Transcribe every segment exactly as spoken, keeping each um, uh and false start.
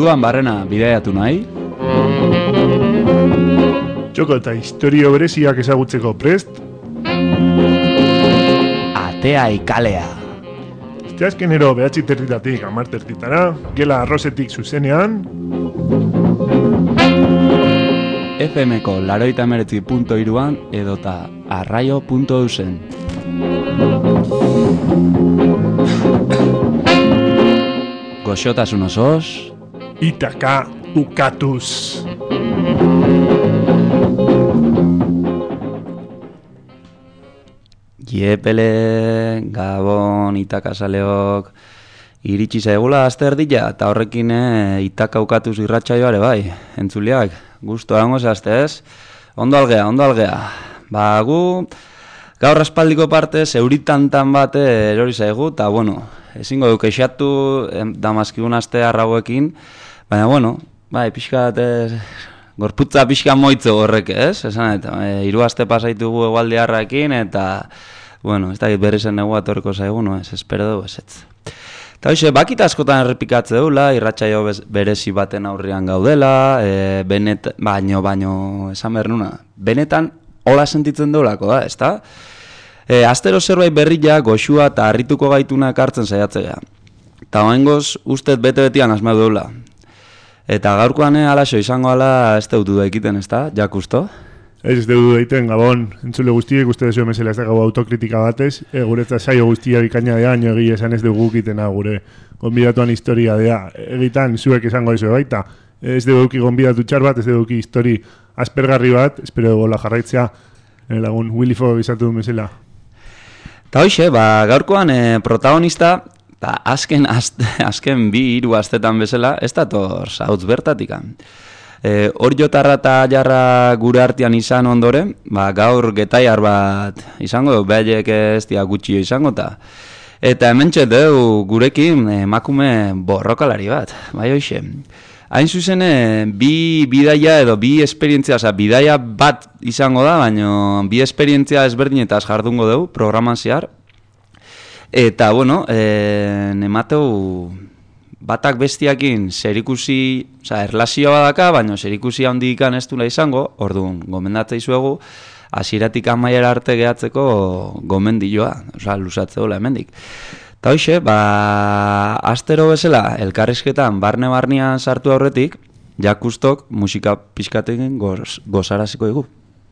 Dudan barrena bidaiatu nahi? Txoko eta historio bereziak ezagutzeko prest? Atea ikalea. Asteazkenero behatzi territatik hamar territara, gela arrozetik zuzenean. F M-ko laroita emeretzi punto hiruan edota arraio punto eusen. Goxotasun osoz, Itaka ukatuz. Iepele, Gabon, Itakasaleok, iritsi zaigula azte erdila, eta horrekin eh, Itaka ukatuz irratsaioare bai, entzuliak, gusto hango zehazte ez? Ondo algea, ondo algea. Ba, gu, gaur aspaldiko partez, euritantan bat erori zaigu, eta bueno, ezingo duk eixatu damazkigun aste arrauekin, baina bueno, bai, pixka bat, gorputza pixka moitzo horrek ez? Esan, eta e, hiru aste pasaitugu egualdiarrakin, eta bueno, ez da berri zen negu atorriko zaigu, no ez, espero dugu ez ez. Eta hoxe, bakita askotan errepikatze deula, irratsaio berezi baten aurrean gaudela, e, benet, baino, baino, esan behar nuna, benetan hola sentitzen deulako da, ez da? E, astero zerbait berria, goxua eta harrituko gaitunak hartzen saiatzea. Eta hoengoz, ustez bete-betian asmau deula. Eta gaurkoan alaxo izango ala ez deutu da ekiten, ez da, jakusto? Ez deudu daiten, Gabon, entzule guztiek, uste dezu emezela ez da gau autokritika batez, e, guretzat saio guztia bikaina dea, nio egia esan ez dugu gukitena gure gonbidatuan historia dea. Egitan, zuek esango eso baita, ez dugu gonbidatu txar bat, ez dugu histori aspergarri bat, espero dugu la jarraitzea, e, lagun Willy Fogg izatu du mesela. Eta hoxe, ba, gaurkoan e, protagonista, ta, azken, azte, azken bi hiru astetan bezala, ez da tor zautz bertatikan. E, hor jotarra eta jarra gure artean izan ondoren, ba, gaur getaiar bat izango du, behaiek ez dia gutxio izango ta. Eta hementxe deu gurekin emakume borrokalari bat, bai hoxe. Hain zuzen, bi bidaia edo bi esperientzia, oza, bidaia bat izango da, baina bi esperientzia ezberdinetaz jardungo dugu, programan zehar. Eta, bueno, e, nemateu batak bestiakin zerikusi, oza, erlazioa badaka, baina zerikusi handikan ez dula izango, orduan, gomendatzea izuegu, hasieratik amaiera arte gehatzeko gomendioa, oza, lusatze dola hemendik. Eta hoxe, ba, astero bezala, elkarrizketan barne-barnean sartu aurretik, jakustok musika pixkatekin goz, gozaraziko dugu.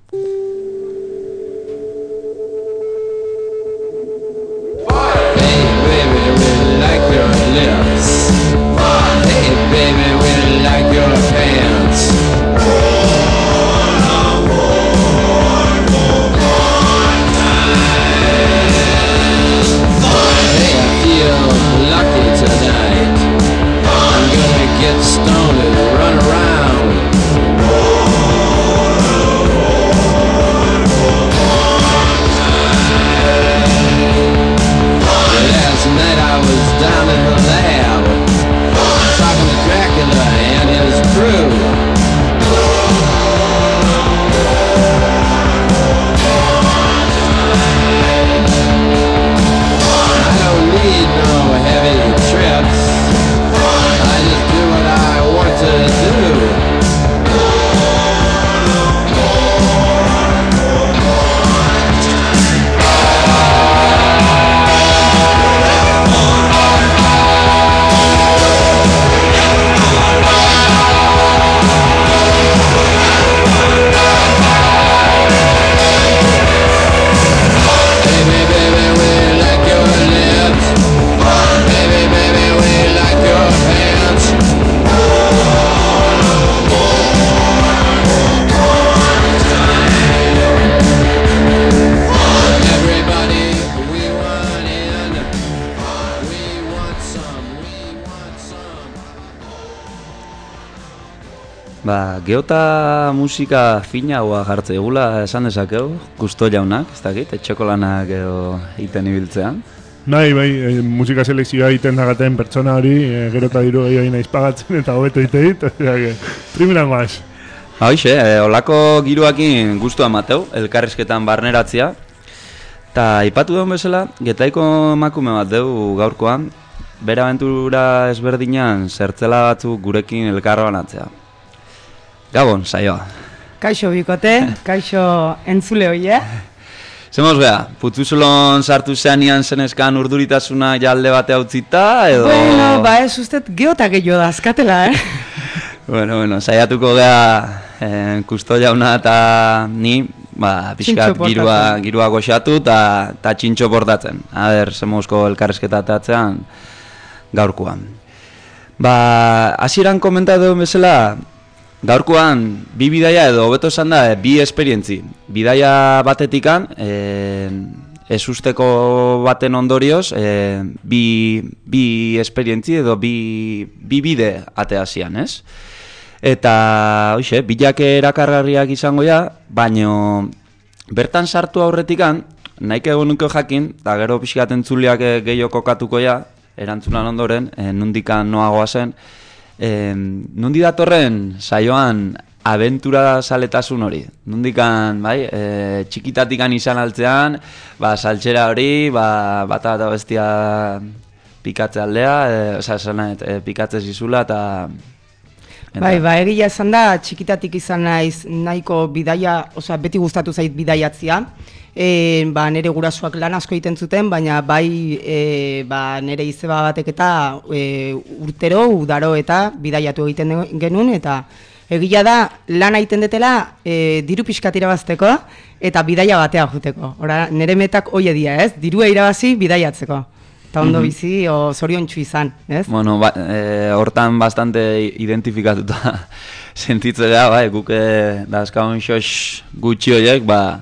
Ba, geota musika fina hoa jartze egula esan dezakeu, gusto jaunak, ez dakit, etxokolanak edo iten ibiltzean. Nahi, bai, e, musika selekzioa egiten dagaten pertsona hori, e, gero eta diru gehiago naiz pagatzen eta hobeto egite dit, primeran guaz. Hoxe, e, olako giroakin guztua mateu, elkarrizketan barneratzea. Eta ipatu duen bezala, Getaiko emakume bat deu gaurkoan, bere abentura ezberdinan zertzela batzuk gurekin elkarbanatzea. Gabon, saioa. Kaixo bikote, kaixo entzule hoie. Zemoz beha, putzuzulon sartu zeanian zenezkan urduritasuna jalde bate utzita, edo... Bueno, ba ez ustet geota gehiago da, azkatela, eh? bueno, bueno, saiatuko geha eh, kusto jauna eta ni, ba, pixkat girua, girua goxatu eta txintxo portatzen. A ber, zemozko elkarrezketatatzean gaurkoan. Ba, hasieran komentatu bezala, gaurkoan, bi bidaia edo hobeto esan da, bi esperientzi. Bidaia batetikan, e, ezusteko baten ondorioz, e, bi, bi esperientzi edo bi, bi bide ateazian, ez? Eta, hoxe, bilake erakargarriak izango ja, baino bertan sartu aurretikan, nahik egon nuke jakin, eta gero pixkat entzuliak gehiago kokatuko ja, erantzunan ondoren, e, nundikan noagoa zen, Eh, nundi datorren saioan abentura saletasun hori. Nundikan, bai, eh, txikitatikan izan altzean, ba, saltxera hori, ba, bata eta bestia pikatze aldea, eh, oza, esanet, eh, pikatze zizula, eta... Bai, ba, egia esan da, txikitatik izan naiz nahiko bidaia, oza, beti gustatu zait bidaiatzia. E, ba, nire gurasoak lan asko egiten zuten, baina bai e, ba, nire izeba batek eta e, urtero, udaro eta bidaiatu egiten genuen, eta egia da lan egiten detela e, diru pixkat irabazteko eta bidaia batea juteko. Ora, nire metak hoie dia, ez? Dirua irabazi bidaiatzeko. Eta ondo Mhm. bizi, o zoriontsu izan, ez? Bueno, ba, e, hortan bastante identifikatuta sentitzea, bai, guke dazkaun xox gutxi horiek, ba,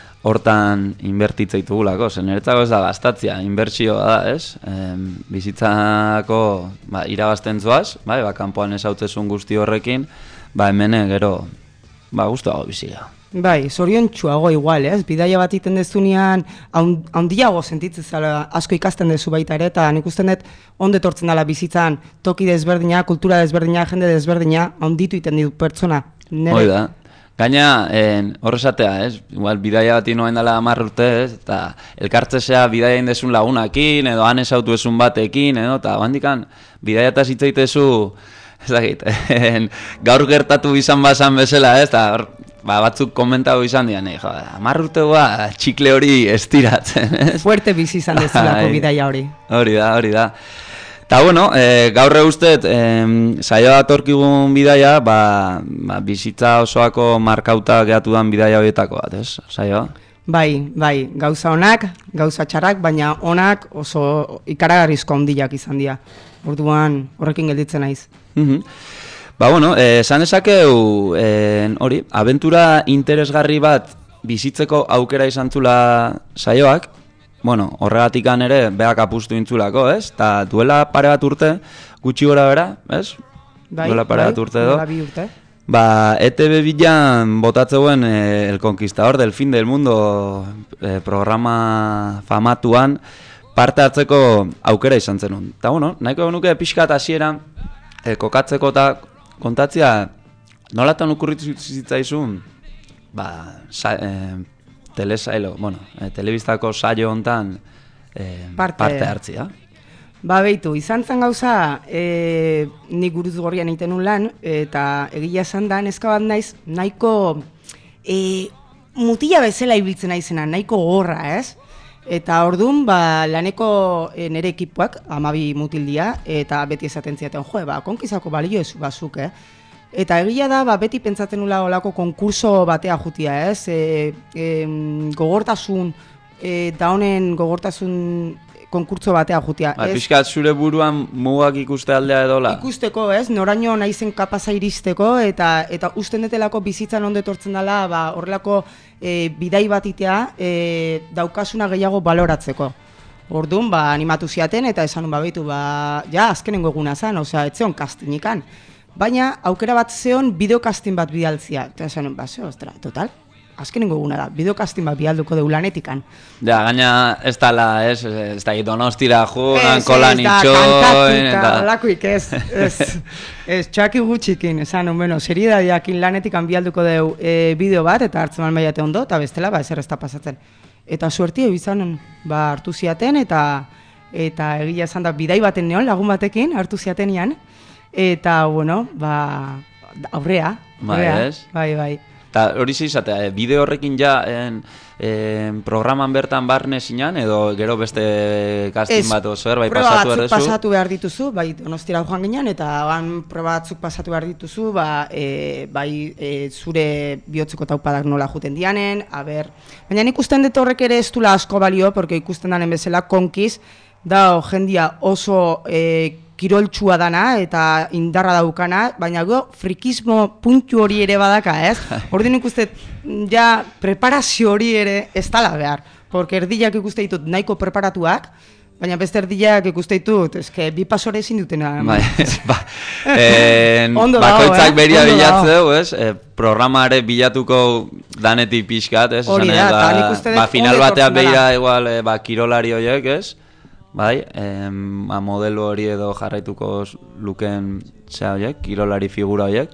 hortan inbertitza ditugulako, zen niretzako ez da gastatzia, inbertsioa da, ez? E, bizitzako ba, irabazten zoaz, bai, ba, kanpoan ezautzezun guzti horrekin, ba, hemene gero, ba, guztuago bizia. Bai, zoriontsuago igual, ez? Bidaia bat iten dezunean, handiago sentitzen zala, asko ikasten dezu baita ere, eta nik usten dut ondo etortzen dela bizitzan, toki desberdina, kultura desberdina, jende desberdina, handitu iten ditu pertsona. Hoi da. Gaina, horrezatea, ez? Igual, bidaia bat inoen dela hamar urte, ez? Eta elkartzesea bidaia indezun lagunakin, edo han esautu esun batekin, edo, eta handikan, bidaia eta zitzaitezu, ez dakit, gaur gertatu izan bazan bezala, ez? Eta hor, ba, batzuk komentago izan dian, eh, jo, hamar urtegoa txikle hori estiratzen, ez? Fuerte bizi izan dezulako bidaia hori. Hori da, hori da. Eta, bueno, e, gaur eustet, e, saioa datorkigun bidaia, ba, ba, bizitza osoako markauta gehatu dan bidaia horietako bat, ez? Saioa? Bai, bai, gauza onak, gauza txarrak, baina onak oso ikaragarrizko handiak izan dira. Orduan horrekin gelditzen naiz. Mhm. Ba, bueno, esan esakeu, hori, abentura interesgarri bat bizitzeko aukera izan zula saioak, bueno, horregatikan ere behak apustu intzulako, ez? Ta duela pare bat urte, gutxi gora bera, ez? Bai, duela pare bat urte edo. Duela bi urte. Ba, E T B bilan botatzeuen eh, El Conquistador del Fin del Mundo eh, programa famatuan parte hartzeko aukera izan zenun. Ta, bueno, nahiko nuke pixkat hasieran eh, kokatzeko eta kontatzea, nolatan okurritu zitzaizun, ba, sa, eh, telesailo, bueno, eh, telebistako saio hontan eh, parte, parte hartzia. Ba, behitu, izan zen gauza, e, nik guruz gorrian egiten un lan, eta egia esan da, neska bat naiz, nahiko e, mutila bezala ibiltzen naizena, nahiko gorra, ez? Eta orduan, ba, laneko e, nire ekipuak, amabi mutildia, eta beti esaten ziaten, jo, ba, konkizako balio ez bazuk, eh? Eta egia da, ba, beti pentsatzen nula olako konkurso batea jutia, ez? E, e, gogortasun, e, da honen gogortasun konkurtso batea jutia. Ba, pixkat zure buruan mugak ikuste aldea edola? Ikusteko, ez? Noraino naizen kapaza iristeko, eta eta usten detelako bizitzan ondo etortzen dela, ba, horrelako e, bidai bat itea, e, daukasuna gehiago baloratzeko. Orduan, ba, animatu ziaten, eta esan ba, behitu, ba, ja, azkenengo eguna zen, osea, etzeon kastinikan. Baina, aukera bat zeon, bideokastin bat bidaltzia. Eta esan, ba, ze, ostra, total, azkenengo eguna da, bideokastin bat bialduko deu lanetikan. Ja, gaina ez tala, ez, ez da donostira junan, kolan itxoin... Ez, ez da, kantatuta, ez, ez, ez, txaki gutxikin, esan, bueno, seriedadiakin lanetikan bialduko deu e, bideo bat, eta hartzen man baiate ondo, eta bestela, ba, ezer ez da pasatzen. Eta suerti izan, ba, hartu ziaten, eta eta egia esan da bidai baten neon lagun batekin hartu ziatenian, eta, bueno, ba, aurrea, aurrea, bai, ez? bai, bai. Eta hori izatea, bideo horrekin ja en, en, programan bertan barne zinan, edo gero beste casting bat oso bai pasatu batzuk erdezu? pasatu behar dituzu, bai Donostira joan ginen, eta ban proba batzuk pasatu behar dituzu, ba, e, bai e, zure bihotzeko taupadak nola juten dianen, a ber, baina ikusten dut horrek ere ez dula asko balio, porque ikusten danen bezala konkiz, da jendia oso e, kiroltsua dana eta indarra daukana, baina go frikismo puntu hori ere badaka, ez? Ordin ikuste ja preparazio hori ere ez dala behar, porque erdiak ikuste ditut nahiko preparatuak, baina beste erdiak ikuste ditut, eske bi pasore ezin dutena. Bai, ba, en, bakoitzak eh? beria bilatzeu, ez? E, programa ere bilatuko danetik pixkat, ez? Hori da, eta nik uste dut ba, final ondo batean etortzen behira dela. igual, e, ba, kirolari horiek, ez? Bai, em, ba, modelo hori edo jarraituko luken zea horiek, kirolari figura horiek,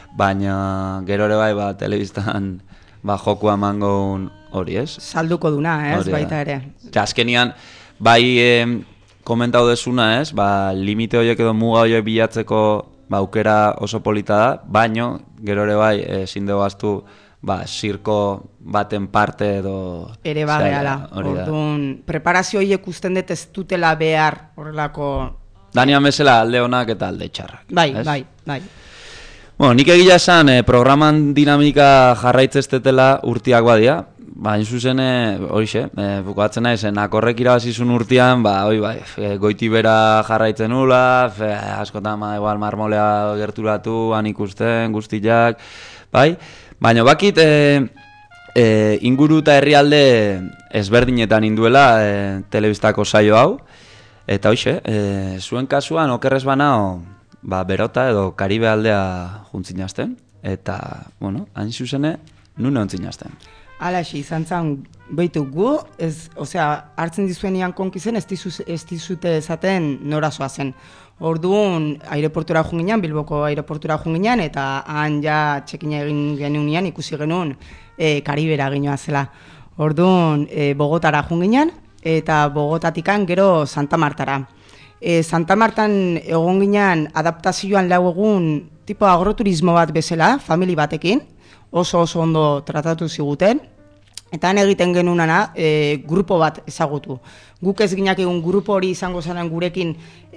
baina gero ere bai, ba, telebistan ba, jokua emango hori, ez? Salduko duna, ez? Hori da. Baita ere. Eta azkenian, bai, em, komentau desuna, ez? Ba, limite horiek edo muga horiek bilatzeko ba, aukera oso polita da, baino, gero ere bai, ezin dugu aztu, ba, zirko baten parte edo... Ere bageala, orduan, preparazio horiek usten dut ez dutela behar horrelako... Danian bezala alde honak eta alde txarrak. Bai, ez? bai, bai. Bueno, nik egia esan, eh, programan dinamika jarraitzestetela urtiak badia, ba, zuzen, horixe, eh, bukatzen naiz, nakorrek irabazizun urtean, ba, hoi bai, e, goiti bera jarraitzen nula, fe, askotan, ma, igual, marmolea gerturatu, han ikusten, guztiak, bai, baina bakit, e, e, inguru eta herrialde ezberdinetan induela e, telebistako saio hau, eta hoxe, e, zuen kasuan okerrez banao, ba, berota edo Karibe aldea juntzinazten, eta, bueno, hain zuzene, nune ontzinazten. Alaxi, izan zan, behitu gu, ez, osea, hartzen dizuenian konkizen, ez, dizuz, ez dizute esaten norazoa zen. Orduan, aireportura junginan, Bilboko aireportura junginan, eta han ja txekina egin genunean, ikusi genuen e, Karibera ginoa zela. Orduan, e, Bogotara junginan, eta Bogotatikan gero Santa Martara. E, Santa Martan egon ginen adaptazioan lau egun tipo agroturismo bat bezala, famili batekin, oso oso ondo tratatu ziguten, eta han egiten genunana e, grupo bat ezagutu. Guk ez ginak egun grupo hori izango zanen gurekin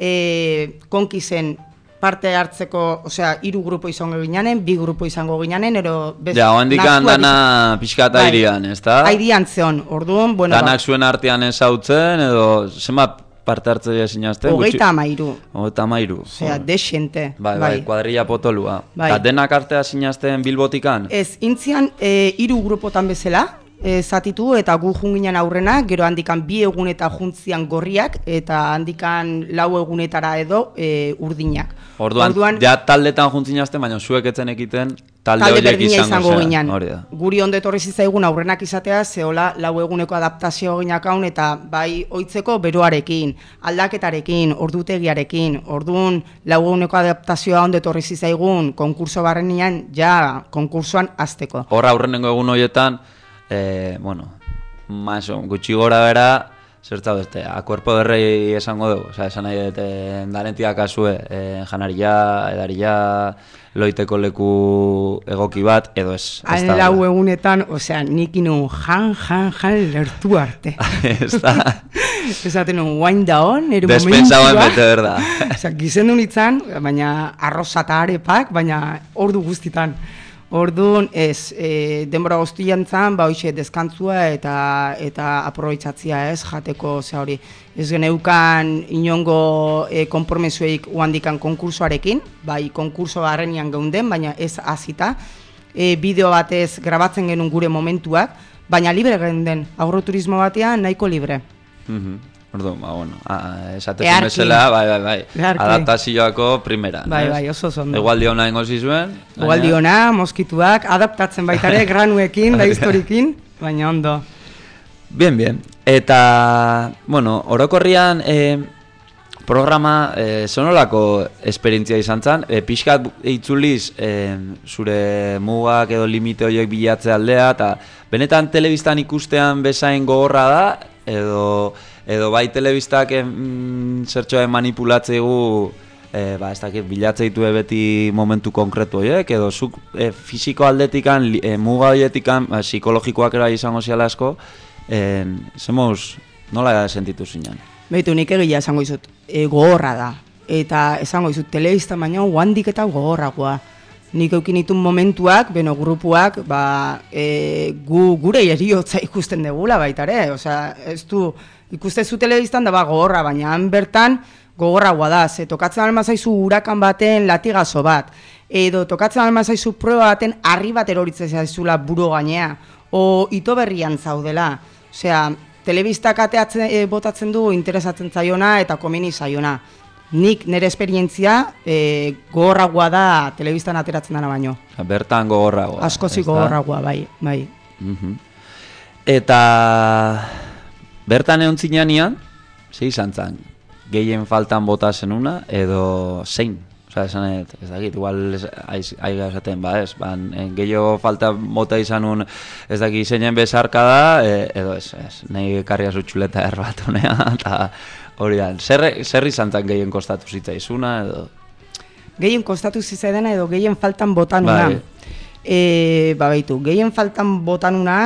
e, konkizen parte hartzeko, osea, hiru grupo izango ginanen, bi grupo izango ginanen, ero... Ja, hondik dana pixkat airian, ez da? Airian zeon, orduan, bueno... Danak zuen artean ezautzen, edo zenbat parte hartzea zinazten? Hogeita amairu. Hogeita amairu. Osea, desente. Bai, bai, kuadrilla potolua. Bai. Eta denak artea zinazten Bilbotikan? Ez, intzian e, hiru grupotan bezala, e, zatitu eta gu junginan aurrena, gero handikan bi eguneta juntzian gorriak, eta handikan lau egunetara edo e, urdinak. Orduan, Orduan, ja taldetan juntzinazten, baina zuek etzen ekiten talde, talde horiek izango, izango ginen. Hori da. Guri ondo etorri zitzaigun aurrenak izatea, zehola lau eguneko adaptazio ginakaun, eta bai oitzeko beroarekin, aldaketarekin, ordutegiarekin, orduan lau eguneko adaptazioa ondo etorri zitzaigun, konkurso barrenian, ja, konkursoan azteko. Horra aurrenengo egun horietan, eh, bueno, maso, gutxi gora bera, zertza beste, a cuerpo de rey esango dugu, oza, esan nahi dut, eh, dalentia kasue, eh, janaria, edaria, loiteko leku egoki bat, edo ez. Han lau egunetan, osea, nik inu jan, jan, jan lertu arte. Ez da. Esaten un, guain da hon, ere momentua. Despensauen bete, berda. Osea, gizendu nintzen, baina arroza eta arepak, baina ordu guztitan. Orduan, ez, e, denbora guztian zan, ba, hoxe, deskantzua eta eta aprobetsatzia, ez, jateko, ze hori, ez geneukan inongo e, konpromesueik uhandikan konkursoarekin, bai, konkurso barrenian geunden, baina ez azita, e, bideo batez grabatzen genuen gure momentuak, baina libre geunden, agroturismo batean nahiko libre. Mhm. Orduan, ba, bueno, esatezun bezala, bai, bai, bai, Earki. Adaptazioako primera. Bai, bai, oso zondo. Egualdi hona ingo zizuen. Egualdi hona, moskituak, adaptatzen baitare, granuekin, da historikin, baina ondo. Bien, bien. Eta, bueno, orokorrian eh, programa eh, zonolako esperientzia izan zen, eh, pixkat itzuliz eh, zure mugak edo limite horiek bilatze aldea, eta benetan telebistan ikustean bezain gogorra da, edo edo bai telebistak mm, zertxoa manipulatzegu, e, ba, ez dakit, bilatzeitu beti momentu konkretu horiek, edo zuk e, fisiko aldetikan, e, muga horietikan, ba, psikologikoak era izango ziala asko, e, zemuz, nola sentitu zinen? Beitu, nik egia esango izut, e, gogorra da. Eta esango izut, telebista baina guandik eta gogorragoa. Nik eukin itun momentuak, beno, grupuak, ba, e, gu, gure eriotza ikusten degula baita ere. Osea, ez du, ikustezu telebistan da ba gogorra, baina han bertan gogorragoa da. Ze tokatzen almazaizu urakan baten latigazo bat. Edo tokatzen almazaizu proba baten harri bat eroritzen zaizula buru gainea. O ito berrian zaudela. Osea, telebistak ateatzen, e, botatzen du interesatzen zaiona eta komeni zaiona. Nik nire esperientzia e, gogorragoa da telebistan ateratzen dana baino. Bertan gogorragoa. Askozik gogorragoa, bai. bai. Uh-huh. Eta bertan egon zinean, ze izan zan, gehien faltan bota zenuna, edo zein? Osa, esan ez dakit, igual aiga esaten, ba ez, ban, gehiago falta bota izanun ez dakit zeinen bezarka da, e, edo ez, ez, nahi karria zutxuleta erbat honea, eta hori da, zer, zer izan zan gehien kostatu zitzaizuna, edo? Gehien kostatu zitzaidena edo gehien faltan botanuna. Bai. E, ba baitu, gehien faltan botanuna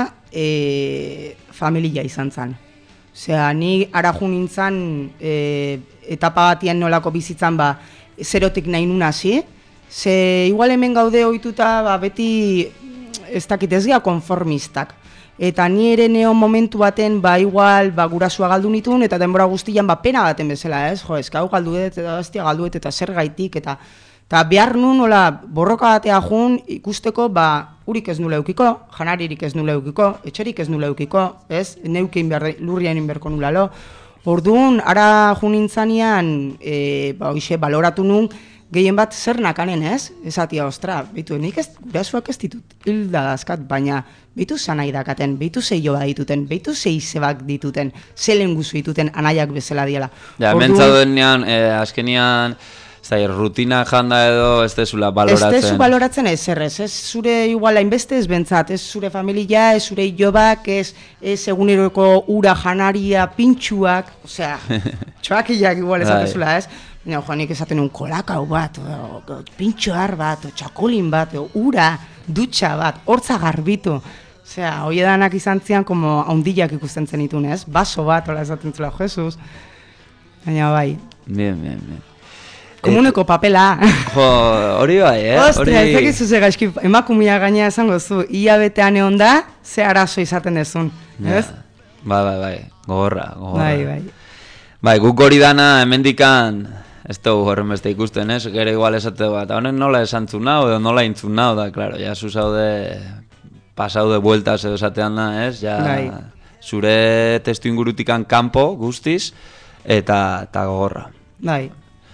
e, familia izan zan. Osea, ni araju nintzen e, etapa batian nolako bizitzan ba, zerotik nahi nun hasi, ze igual hemen gaude ohituta ba, beti ez dakit ez gea konformistak. Eta ni ere neo momentu baten ba igual ba gurasua galdu nitun eta denbora guztian ba pena baten bezala, ez? Jo, eska hau galduet eta bestia galduet eta zer gaitik eta eta behar nun hola borroka batea jun ikusteko ba urik ez nula eukiko, janaririk ez nula eukiko, etxerik ez nula eukiko, ez? Neukein behar lurrian inberko nulalo. Orduan, ara jun nintzanean, e, ba hoxe baloratu nun, gehien bat zer nakanen, ez? Esatia, ostra, bitu, nik ez, gurasuak ez ditut hilda dazkat, baina bitu zanai dakaten, bitu zeio bat dituten, bitu zeizebak dituten, zelen guzu dituten anaiak bezala diela. Ja, Orduan, mentzauden nean, eh, azkenian, zai, rutina janda edo ez dezula baloratzen. Ez dezu baloratzen ez errez, ez zure igual hainbeste ez bentsat, ez zure familia, ez zure ilobak, ez, ez eguneroko ura janaria, pintxuak, osea, txoakiak igual ezatezula, ez? Baina, jo, nik esaten un kolakau bat, o, o, pintxoar bat, o, txakolin bat, o, ura, dutxa bat, hortza garbitu. Osea, hoi edanak izan zian, como haundillak ikusten zenitun, ez? Baso bat, hola esaten zela, Jesus. Baina, bai. Bien, bien, bien. Komuneko papela. Jo, hori bai, eh? Ostia, ez egizu ze gaizki, emakumia gaina esango zu, ia betean egon da, ze arazo izaten dezun, ez? Bai, bai, bai, gogorra, gogorra. Bai, bai. Bai, guk hori dana, hemendikan, ez dugu horren beste ikusten, ez? Gero igual esate bat, honen nola esantzun nau, edo nola intzun nau, da, klaro, ja zuzaude, pasaude bueltas edo esatean da, ez? Ja, bai. Zure testu ingurutikan kanpo guztiz, eta, eta gogorra. Bai.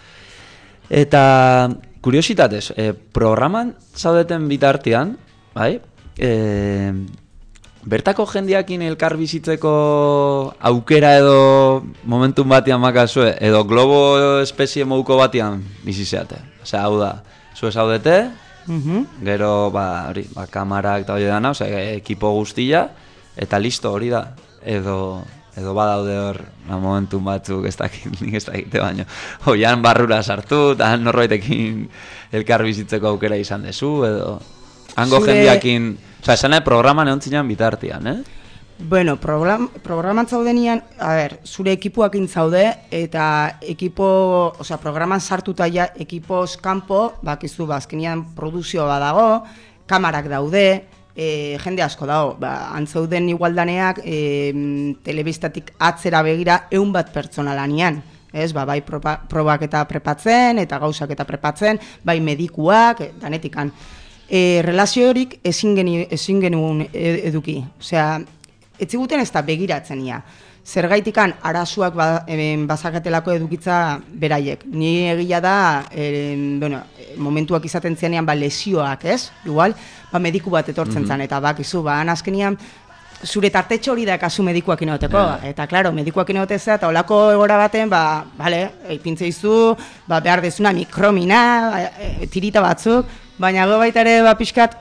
Eta, kuriositatez, eh, programan zaudeten bitartean, bai, eh, bertako jendiakin elkar bizitzeko aukera edo momentun batean makazue, edo globo espezie moduko batean bizizeate. Osea, hau da, zu zaudete, uh-huh. Gero, ba, hori, ba, kamarak eta hori dana, osea, ekipo guztia, eta listo hori da, edo... edo badaude hor, na, momentun batzuk ez dakit, nik ez dakite baino. Hoian barrura sartu, eta norbaitekin elkar bizitzeko aukera izan dezu, edo... Hango Zure... jendiakin... Osa, esan nahi programan egon zinean bitartian, eh? Bueno, program, programan zaudenian, a ber, zure ekipuakin zaude, eta ekipo, osea, programan sartuta ja, ekipoz kanpo, bakizu, bazkenian produzio badago, kamarak daude, E, jende asko dago, ba, antzauden igualdaneak e, telebistatik atzera begira eun bat pertsona lanian, ez, ba, bai proba, probak eta prepatzen, eta gauzak eta prepatzen, bai medikuak, danetikan. E, relazio horik ezin geni, ezin genuen eduki, osea, etziguten ez da begiratzen ia. Zergaitikan arazuak ba, e, bazakatelako edukitza beraiek. Ni egia da, e, bueno, momentuak izaten zenean ba, lesioak, ez? Igual, ba, mediku bat etortzen mm-hmm. zen, eta bakizu, ba, azkenian, zure tartetxo hori da kasu medikuak inoteko, yeah. Eta, klaro, medikuak inotezea, eta olako egora baten, ba, bale, ipintze izu, ba, behar dezuna mikromina, e, tirita batzuk, baina go baita ere, ba, pixkat,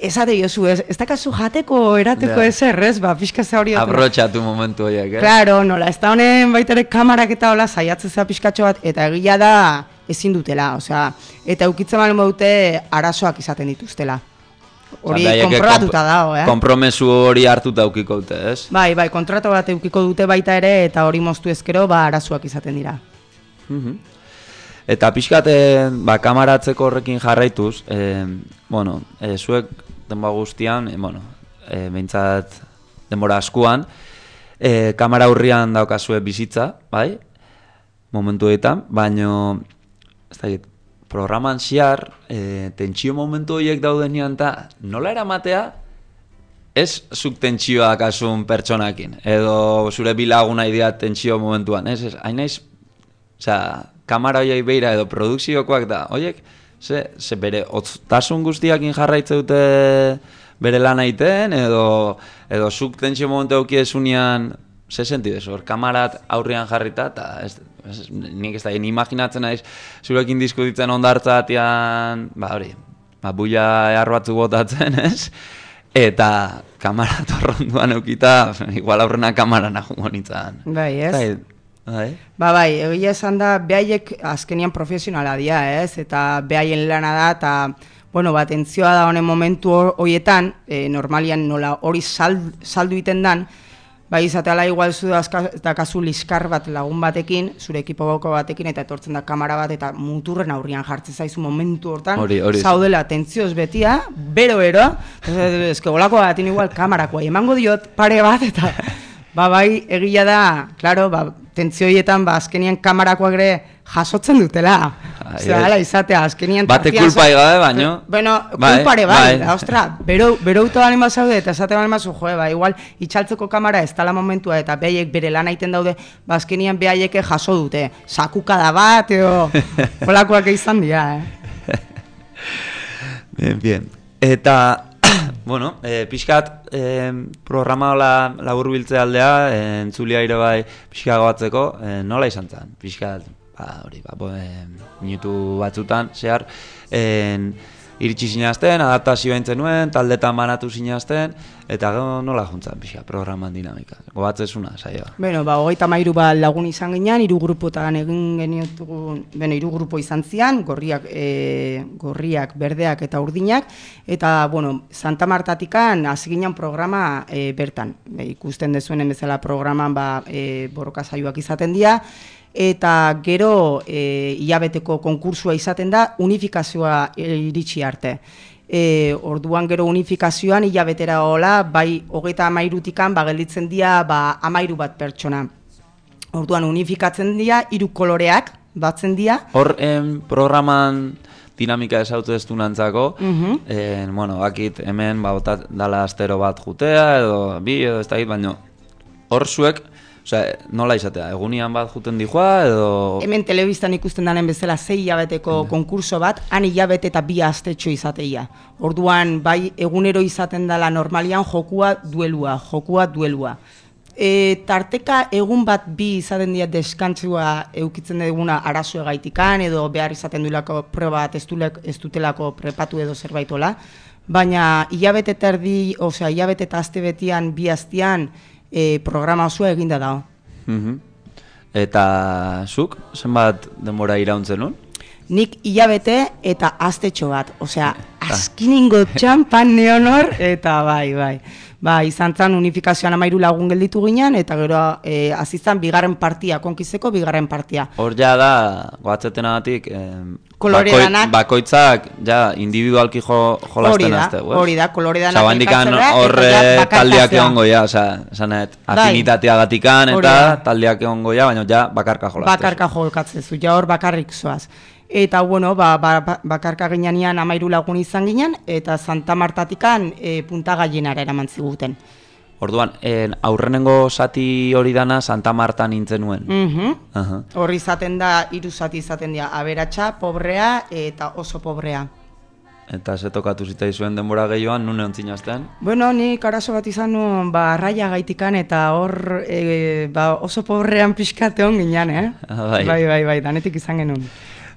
esate jozu, ez, ez dakazu jateko, erateko Ja. ezer, ez, ba, pixka ze hori. Aprotxatu momentu horiek, eh? Claro, nola, ez da honen baitere kamarak eta hola saiatzen zea pixkatxo bat, eta egia da ezin dutela, osea, eta eukitzen balen badute arazoak izaten dituztela. Hori Osea, konprobatuta komp- dago, eh? Konpromesu hori hartuta eukiko dute, ez? Bai, bai, kontrato bat eukiko dute baita ere, eta hori moztu ezkero, ba, arazoak izaten dira. Mhm. Eta pixkat, eh, ba, kamaratzeko horrekin jarraituz, eh, bueno, eh, zuek denbora guztian, eh, bueno, eh, behintzat denbora askuan, eh, kamara hurrian daukazue bizitza, bai? Momentuetan, baino, ez da, programan ziar, eh, tentsio momentu horiek daudenean eta nola eramatea, ez zuk tentsioak asun pertsonakin, edo zure bilaguna idea tentsio momentuan, ez, ez, hain naiz, osea, kamara horiei beira edo produkziokoak da, horiek, ze, ze bere otztasun guztiakin jarraitze dute bere lan egiten, edo, edo zuk tentsio momentu eukiezunean, ze sentidezu, hor kamarat aurrean jarrita, eta ez, ez, nik ez da, imaginatzen naiz, zurekin diskutitzen ondartzatian, ba hori, ba buia ehar batzuk botatzen, ez? Eta kamara torronduan eukita, igual aurrena kamara nagungo nintzen. Bai, ez? Bai, bai. Ba, bai, egia esan da, behaiek azkenian profesionala dira, ez? Eta behaien lana da, eta, bueno, bat, entzioa da honen momentu horietan, e, normalian nola hori sal, saldu iten dan, bai, izateala igual zu dakazu liskar bat lagun batekin, zure ekipo boko batekin, eta etortzen da kamara bat, eta muturren aurrian jartzen zaizu momentu hortan, Hori, hori. zaudela tentzioz betia, bero-bero, eske golako batin igual kamarakoa, emango diot pare bat, eta ba, bai, egia da, klaro, ba, tentzioietan, ba, azkenian kamarakoak ere jasotzen dutela. Osea, hala izatea, azkenian Bate tartean kulpa za- igabe, baino. Bueno, Bai, kulpare bai, bai. da, ostra, bero, berouta bali mazaude, eta esate bali mazu, joe, ba, igual, itxaltzeko kamara ez dala momentua, eta behaiek bere lan egiten daude, ba, azkenian behaieke jaso dute, sakukada bat, edo, holakoak izan dira, eh? Bien, bien. Eta, bueno, eh, pixkat eh, programa hola laburbiltze aldea, eh, entzulia ere bai pixka goatzeko, eh, nola izan zen? Pixkat, ba, hori, ba, bo, eh, minutu batzutan, zehar, eh, iritsi zinazten, adaptazioa entzen nuen, taldetan banatu zinazten, eta gero nola juntzan pixka programan dinamika. Goatzezuna, saioa. Bueno, ba, hogeita mairu bat lagun izan ginean, hiru grupotan egin geniotugun, bueno, hiru grupo izan zian, gorriak, e, gorriak, berdeak eta urdinak, eta, bueno, Santa Martatikan hasi ginen programa e, bertan. E, ikusten dezuenen bezala programan, ba, e, borroka saioak izaten dira, eta gero e, hilabeteko konkursua izaten da, unifikazioa iritsi arte. E, orduan gero unifikazioan hilabetera hola, bai hogeita amairutikan ba, gelditzen dira ba, amairu bat pertsona. Orduan unifikatzen dira, hiru koloreak batzen dira. Hor, em, programan dinamika ezautu ez du nantzako, Mhm. en, bueno, bakit hemen ba, botat, dala astero bat jutea, edo bi, edo ez da hit, baina hor zuek, osea, nola izatea, egunian bat juten dijoa, edo... Hemen telebistan ikusten denen bezala sei hilabeteko konkurso bat, han hilabete eta bi astetxo izateia. Orduan, bai, egunero izaten dela normalian jokua duelua, jokua duelua. E, tarteka egun bat bi izaten dira deskantzua eukitzen duguna arazoe gaitikan, edo behar izaten duelako proba bat ez, dulek, ez dutelako prepatu edo zerbaitola, baina hilabete eta erdi, osea, hilabete eta aste betian, bi astean, e, programa osoa eginda dago. Mhm. Eta zuk, zenbat denbora irauntzen nun? Nik hilabete eta astetxo bat, osea, azkiningo txampan neonor, eta bai, bai. Ba, izan zen unifikazioan amairu lagun gelditu ginen, eta gero e, azizan bigarren partia, konkizeko bigarren partia. Hor ja da, goatzetenagatik, eh, Kolore bakoi- danak- bakoitzak ja individualki jo, Hori jolasten da, azte. hori da, kolore danak Osa, bandikan elkartzera, horre eta ja bakarkazioa. taldeak egongo ja, osa, esanet, Bai. afinitateagatikan Hori eta da. taldeak egongo ja, baina ja bakarka jolasten. Bakarka jolkatzezu, ja hor bakarrik zoaz. Eta, bueno, ba, ba, ba, bakarka ginean amairu lagun izan ginen, eta Santa Martatikan e, punta gaienara eraman ziguten. Orduan, en, aurrenengo zati hori dana Santa Marta nintzen nuen. Mhm. Aha. Horri izaten da, hiru zati izaten dira, aberatsa, pobrea eta oso pobrea. Eta ze tokatu zitzaizuen denbora gehioan, nun egon zinazten? Bueno, nik arazo bat izan nuen, ba, raia gaitikan, eta hor, e, ba, oso pobrean pixkate hon ginen, eh? Ah, bai. bai, bai, bai, danetik izan genuen.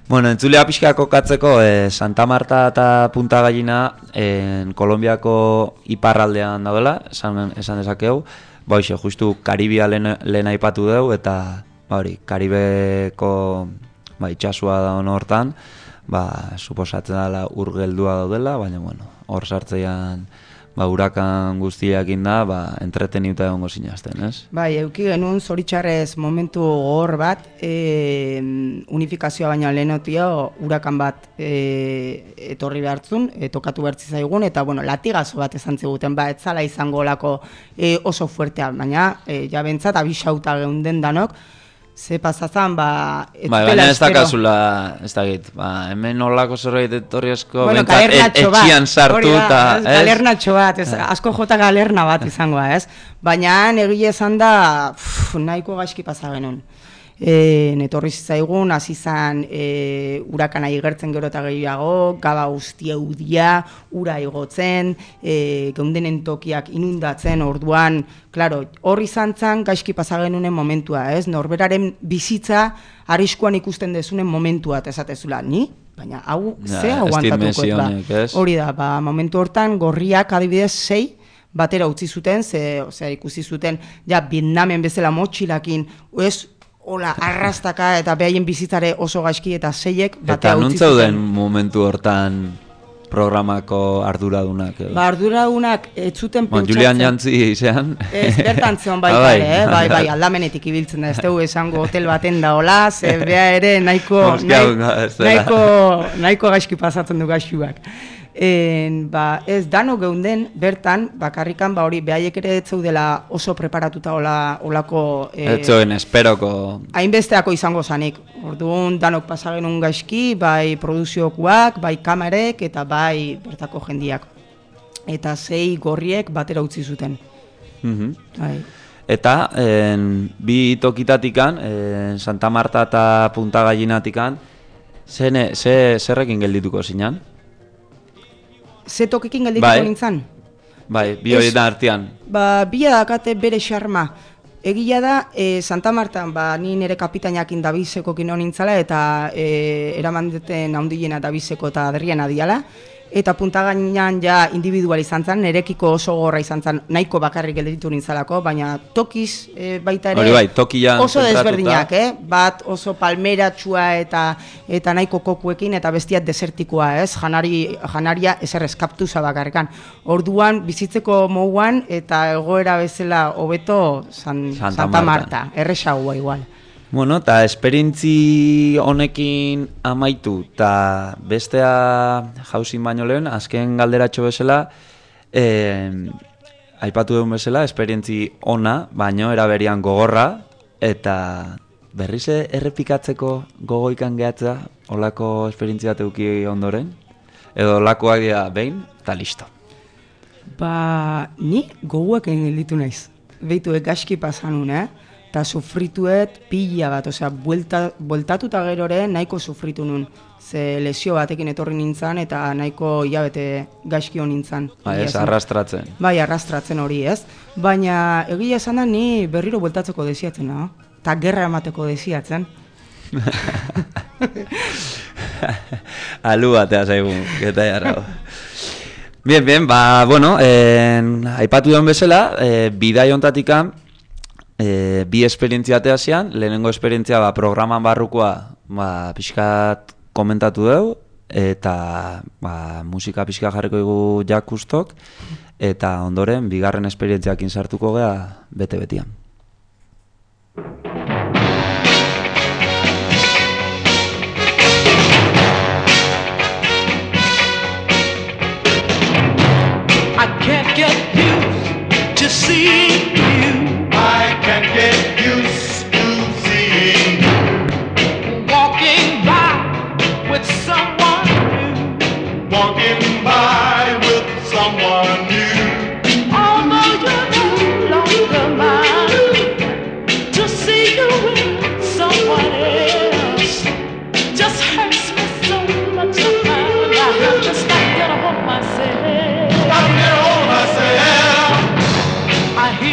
Bueno, entzulea pixka kokatzeko, eh, Santa Marta eta Punta Gallina eh, Kolombiako iparraldean daudela, esan, esan dezakegu. Ba, hoxe, justu Karibia lehen, lehen aipatu dugu, eta ba, hori, Karibeko ba, itxasua da hortan, ba, suposatzen dela urgeldua daudela, baina, bueno, hor sartzean ba, hurakan guztiakin da, ba, entreteniuta egongo zinazten, ez? Bai, euki genuen zoritxarrez momentu gogor bat, e, unifikazioa baina lehenotio hurakan bat e, etorri behartzun, e, tokatu behartzi zaigun, eta, bueno, latigazo bat esan ziguten, ba, etzala izango lako e, oso fuertea, baina, e, ja bentsat, abisauta geunden danok, ze pasazan, ba... Ba, baina ez da kasula, ez da git, ba, hemen olako zerbait etorri asko, bueno, bentsat, etxian sartu, eta... Galernatxo bat, ez, asko jota galerna bat izangoa, ez? Baina, egile esan da, pff, nahiko gaizki pasa genuen. E, netorri zaigun, hasi zan e, urakana igertzen gero eta gehiago, gaba guztia udia, ura igotzen, e, geundenen tokiak inundatzen, orduan, klaro, hor izan zan gaizki pasa genunen momentua, ez? Norberaren bizitza arriskuan ikusten dezunen momentua, esatezula, ni? Baina, hau, ja, ze aguantatuko, ba. Hori da, ba, momentu hortan, gorriak adibidez sei, batera utzi zuten, ze, osea, ikusi zuten, ja, Vietnamen bezala motxilakin, ez, hola, arrastaka eta behaien bizitzare oso gaizki eta seiek batea utzi zuten. Eta nuntzauden momentu hortan programako arduradunak? Edo? Ba, arduradunak ez zuten bon, pentsatzen. Julian Jantzi izan? Ez, bertan zeon baita bai, ere, eh? bai, bai, aldamenetik ibiltzen da, ez dugu esango hotel baten da hola, ze beha ere nahiko, nahiko, nahiko, nahiko gaizki pasatzen du gaixuak. En, ba, ez dano geunden bertan, bakarrikan ba hori behaiek ere ez zeudela oso preparatuta ola, olako... Eh, ez zeuden esperoko... Hainbesteako izango zanik. Orduan danok pasa genuen gaizki, bai produziokoak, bai kamerek eta bai bertako jendiak. Eta sei gorriek batera utzi zuten. Mm-hmm. Bai. Eta en, bi tokitatikan, en, Santa Marta eta Punta Gallinatikan, zene, ze, zerrekin geldituko zinan? Ze tokikin geldituko bai. nintzen? Bai, bi horietan artean. Ba, bia dakate bere xarma. Egia da, e, Santa Martan, ba, ni nire kapitainakin Dabizekokin hon nintzala, eta e, eraman duten haundilena Dabizeko eta Adriana diala. Eta Punta Gainean ja individual izan zen, nerekiko oso gorra izan zen, nahiko bakarrik gelditu nintzalako, baina tokiz e, baita ere bai, tokian oso desberdinak, eh? Bat oso palmeratxua eta eta nahiko kokuekin, eta bestiat desertikoa, ez? Janari, janaria ezer eskaptuza bakarrikan. Orduan, bizitzeko moguan eta egoera bezala hobeto San, Santa, Santa Marta, erresagoa igual. Bueno, eta esperientzi honekin amaitu, eta bestea jausin baino lehen, azken galderatxo bezala, eh, aipatu dugun bezala, esperientzi ona, baino eraberian gogorra, eta berriz errepikatzeko gogoikan gehatzea, olako esperientzi bat eduki ondoren, edo olakoak dira behin, eta listo. Ba, ni gogoekin gelditu naiz. Beitu egaski pasanun, eh? Eta sufrituet pila bat, osea, buelta, bueltatuta gerore nahiko sufritu nun. Ze lesio batekin etorri nintzen eta nahiko hilabete gaizki hon nintzen. Ba, ez, arrastratzen. Bai, arrastratzen hori, ez? Baina egia esan da ni berriro bueltatzeko desiatzen, no? Eta gerra emateko desiatzen. Alu batea zaigu, geta jarra. Bien, bien, ba, bueno, en, aipatu duen bezala, eh, bidai ontatikan, E, bi esperientziatea zian, lehenengo esperientzia ba, programan barrukoa ba, pixkat komentatu dugu, eta ba, musika pixka jarriko dugu jakustok, eta ondoren bigarren esperientziakin sartuko gea bete-betian. I can't get used to seeing you. I can't get used to seeing you walking by with someone new. Walking by with someone new. Although you're no longer mine, to see you with someone else just hurts me so much. I have to stop, get a hold of myself. Stop, get a hold of myself. I hear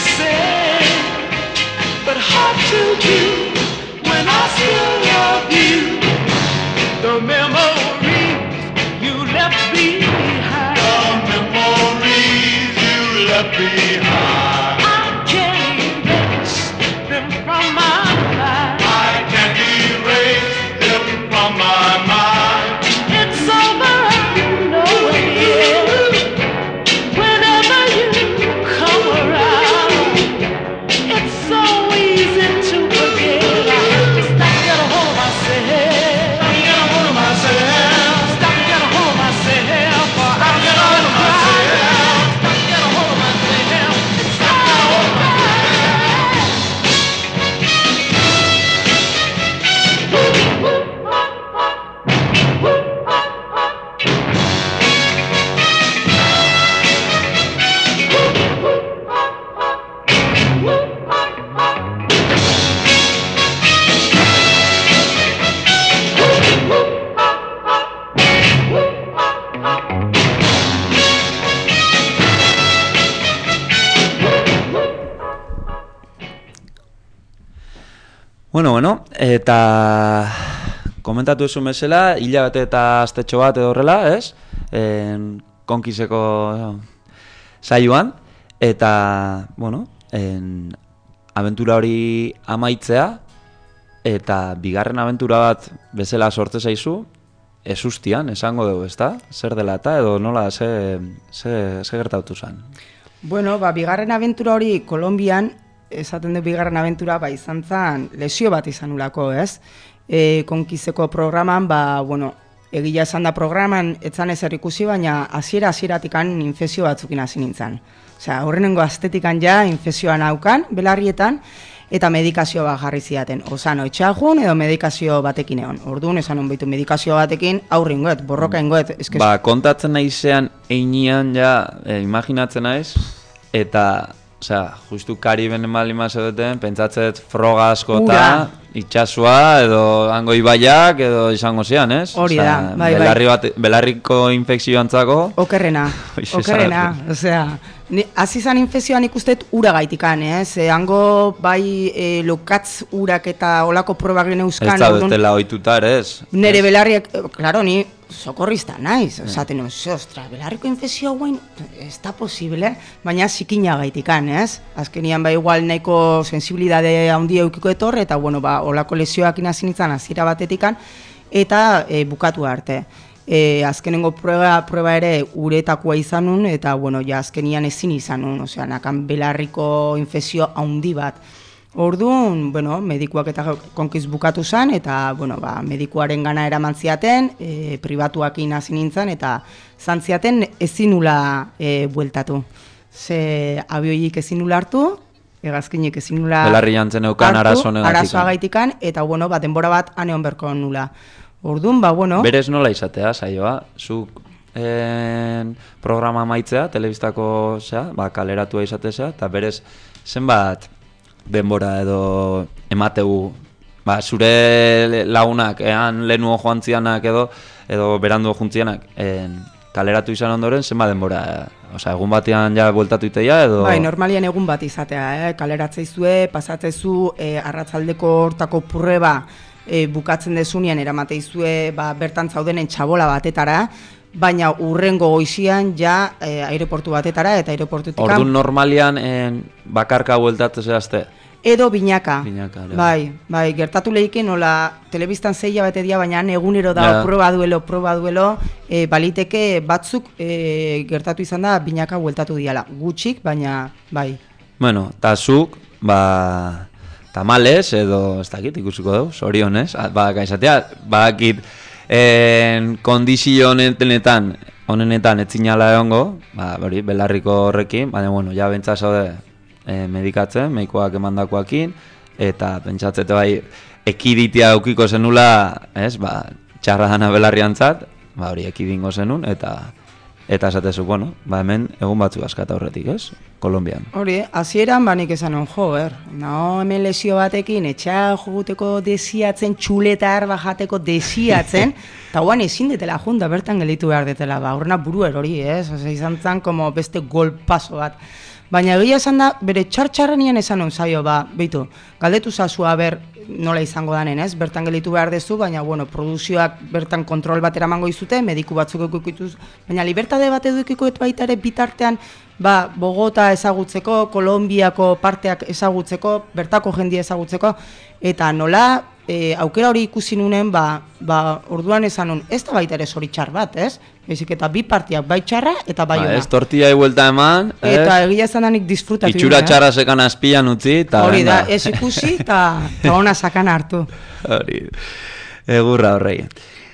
say, but hard to do when I still love you. The memories you left behind. The memories you left behind. I can't erase them from my mind. I can't erase them from my mind. It's over, I know it. Whenever you come around, it's so easy to forget. I have to stop and get a hold of myself. Stop and get a hold of myself. Stop and get a hold of myself. Or I'll get on the ground. Stop and get a hold of myself. Stop and get a hold of myself. Bueno, bueno, eta komentatu ezu bezala, hilabete eta astetxo bat edo horrela, ez? En, konkiseko saioan, eta, bueno, en, abentura hori amaitzea, eta bigarren abentura bat bezala sortze zaizu, ezustian, esango dugu, ezta? Zer dela eta, edo nola, ze, ze, ze gertautu zen? Bueno, ba, bigarren abentura hori Kolonbian, esaten du bigarren abentura, ba, izan zen lesio bat izan ulako, ez? E, konkizeko programan, ba, bueno, egia esan da programan, etzan ezer ikusi, baina hasiera hasieratikan infezio batzukin hasi nintzen. Osea, horrenengo astetikan ja infezioa naukan, belarrietan, eta medikazio bat jarri zidaten. Osano, etxajun edo medikazio batekin egon. Orduan, esan hon behitu medikazio batekin, aurri ingoet, borroka ingoet. Eskez... Ba, kontatzen naizean einean ja, eh, imaginatzen naiz, eta... Osea, justu Kariben emalima zeudeten, pentsatzet froga asko eta itxasua edo hango ibaiak edo izango zian, ez? Hori da, bai, belarri bai. Bat, belarriko infekzioantzako... Okerrena, okerrena, osea... Hasi izan infezioan ikustet ura gaitikan, ez? E, hango bai e, lokatz urak eta olako probak gene euskan... Ez zaudetela ohituta ere, ez? Nere belarriak, klaro, ni sokorrista naiz, osaten no, ostra, belarriko infezioa guain, ez da posible, baina zikina gaitikan, ez? Azkenian ba igual nahiko sensibilidade handia eukiko etor, eta bueno, ba, olako lesioak inazin izan hasiera batetikan, eta e, bukatu arte. E, azkenengo prueba, prueba ere uretakoa izanun, eta bueno, ja azkenian ezin izanun, osea, nakan belarriko infezio handi bat. Orduan, bueno, medikuak eta konkiz bukatu zen, eta bueno, ba, medikuaren gana eraman ziaten, e, pribatuakin hasi nintzen, eta zantziaten ezinula e, bueltatu. Ze abioik ezinula hartu, egazkinik ezinula belarri jantzen eukan arazo negatikan. Arazoa gaitikan, eta bueno, ba, denbora bat aneon berko nula. Orduan, ba, bueno... Berez nola izatea, saioa? Zuk en, programa maitzea, telebistako, zea, ba, kaleratua izatezea, eta berez zenbat denbora edo emateu, ba, zure lagunak, ean lehenuo joan zianak edo, edo berandu juntzianak, en, kaleratu izan ondoren, zenbat denbora, osea, egun batean ja bueltatu iteia edo... Bai, normalian egun bat izatea, eh? Kaleratzeizue, pasatzezu, eh, arratzaldeko hortako purreba, E, bukatzen dezunean eramateizue ba, bertan zaudenen txabola batetara, baina urrengo goizian ja e, aireportu batetara eta aireportutik... Orduan normalian en, bakarka bueltatzen zehazte? Edo binaka. Binaka, bai, bai, gertatu lehiken, nola, telebistan zeia bete dia, baina egunero da, ja. proba duelo, proba duelo, e, baliteke batzuk e, gertatu izan da, binaka bueltatu diala. Gutxik, baina, bai. Bueno, eta zuk, ba... tamales edo, ez dakit, ikusiko dugu, sorionez, baka izatea, bakit en, kondizio honetan, honenetan etzinala egongo, ba, hori, belarriko horrekin, baina, bueno, ja bentsa zaude e, medikatzen, meikoak emandakoakin, eta pentsatzete bai, ekiditia eukiko zenula, ez, ba, txarra dana belarriantzat, ba, hori ekidingo zenun, eta eta esatezu, bueno, ba hemen egun batzu askata horretik, ez? Kolonbian. Hori, hasieran banik esan on jo, er. No, hemen lesio batekin etxa joguteko desiatzen, txuletar bajateko desiatzen, eta guan ezin detela junta, bertan gelditu behar detela, ba, horrena buru erori, ez? Ose, izan zen, como beste golpazo bat. Baina egia esan da, bere txartxarrenien esan non zaio, ba, beitu, galdetu zazua ber nola izango danen, ez? Bertan gelitu behar dezu, baina, bueno, produzioak bertan kontrol bat eramango izute, mediku batzuk ekukituz, baina libertade bat edukikoet baita ere bitartean, ba, Bogota ezagutzeko, Kolonbiako parteak ezagutzeko, bertako jendia ezagutzeko, eta nola e, aukera hori ikusi nunen, ba, ba, orduan esan nun, ez da baita ere zoritxar bat, ez? Ezik eta bi partiak bai txarra eta bai ba, ona. ez tortilla buelta eman, eta egia esan danik disfrutatu. Itxura txarra sekan azpian utzi, eta hori da, ez ikusi eta ona sakana hartu. Hori, egurra horrei.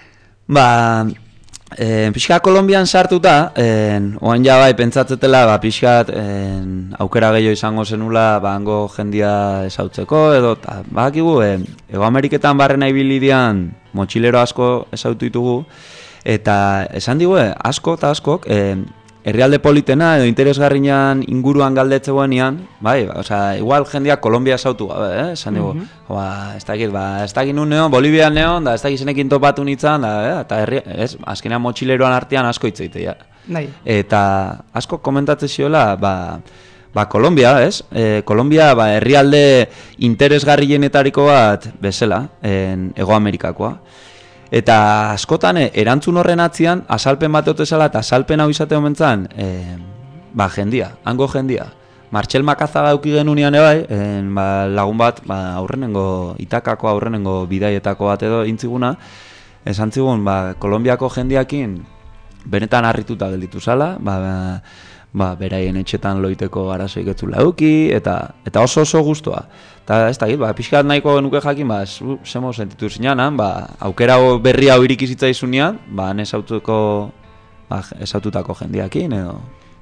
Ba, eh, pixka Kolombian sartuta, eh, oan ja bai pentsatzetela, ba, pixkat eh, aukera gehiago izango zenula, ba, hango jendia esautzeko, edo, ta, bakigu, eh, Ego Ameriketan barrena ibilidian motxilero asko esautu ditugu, eta esan digu, eh, asko eta askok, eh, herrialde politena edo interesgarrian inguruan galdetzeguenean, bai, osea, igual jendeak Kolombia esautu gabe, eh, esan digu, mm -hmm. ba, ez dakit, ba, ez dakit nun neon, Bolivia neon, da ez dakit zenekin topatu nintzen, da, eh, eta herri, ez, azkenean motxileroan artean asko hitzaite, Bai. Eta asko komentatzen ziola, ba, ba, Kolombia, ez? E, Kolombia, ba, herrialde interesgarrienetariko bat bezala, en, Ego Amerikakoa. Eta askotan, e, erantzun horren atzian, azalpen bat otezala eta azalpen hau izate homentzan, e, ba, jendia, hango jendia. Martxel Makazaga euki genunean ebai, en, ba, lagun bat, ba, aurrenengo, Itakako aurrenengo bidaietako bat edo intziguna, esan zigun, ba, Kolombiako jendiakin benetan harrituta gelditu zala, ba, ba, ba, beraien etxetan loiteko arazoik etzula euki, eta, eta oso oso guztua. Eta ez da, ba, pixkat nahiko genuke jakin, ba, zemo sentitu zinanan, ba, aukera berri hau irikizitza izunean, ba, nesaututako, ba, esaututako jendiakin, edo...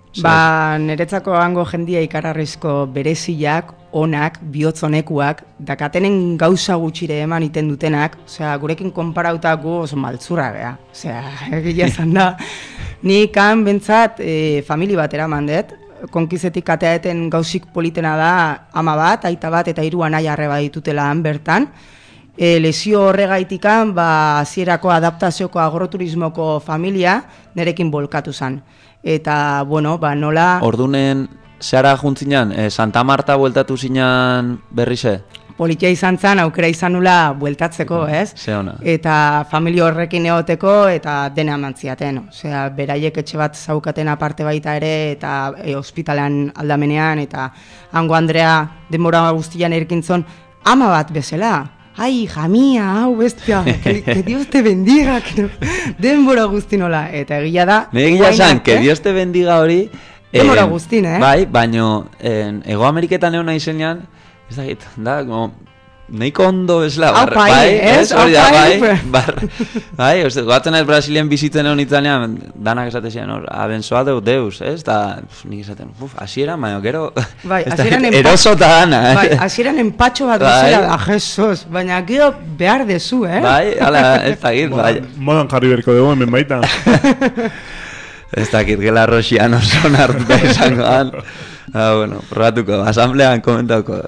Ba, niretzako hango jendia ikararrizko bereziak, onak, bihotzonekuak, dakatenen gauza gutxire eman iten dutenak, osea, gurekin konparauta gu oso maltzurra geha, osea, egia zan da. Ni kan bentsat e, famili bat eraman dut, konkizetik ateaeten gauzik politena da ama bat, aita bat eta hiru anai arreba ditutela han bertan. E, lesio horregaitikan, ba, hasierako adaptazioko agroturismoko familia nerekin bolkatu zen. Eta, bueno, ba, nola... Ordunen, zehara juntzinan, eh, Santa Marta bueltatu zinan berrize? Politia izan zen, aukera izan nula bueltatzeko, mm, ez? Ze ona. Eta familia horrekin egoteko eta dena amantziaten. Osea, beraiek etxe bat zaukaten aparte baita ere, eta e, ospitalean aldamenean, eta hango Andrea denbora guztian erkintzon, ama bat bezala. Ai, hija mía, hau bestia, que, que Dios te bendiga, que no, denbora guzti nola, eta egia da... Egia esan, que Dios te bendiga hori... Denbora guztin, eh? Bai, baino, en, Ego Ameriketan egon nahi zenean, ez da, da, como, neiko ondo bezala, bar, bai, bai, ez, hori da, bai, bar, bai, oste, goatzen ez Brasilien bizitzen egon itzanean, danak esate zian, hor, abenzoado Deus, ez, eta, nik esaten, uf, asieran, baina, gero, bai, asieran erosota dana, eh? Bai, asieran empatxo bat bezala da, Jesus, baina gero behar dezu, eh? Bai, ala, ez dakit, bai. Modan jarri berko dugu, hemen baita. Ez dakit, gela Roxian oso nartuta izango han. Ah, bueno, probatuko, asamblean komentauko.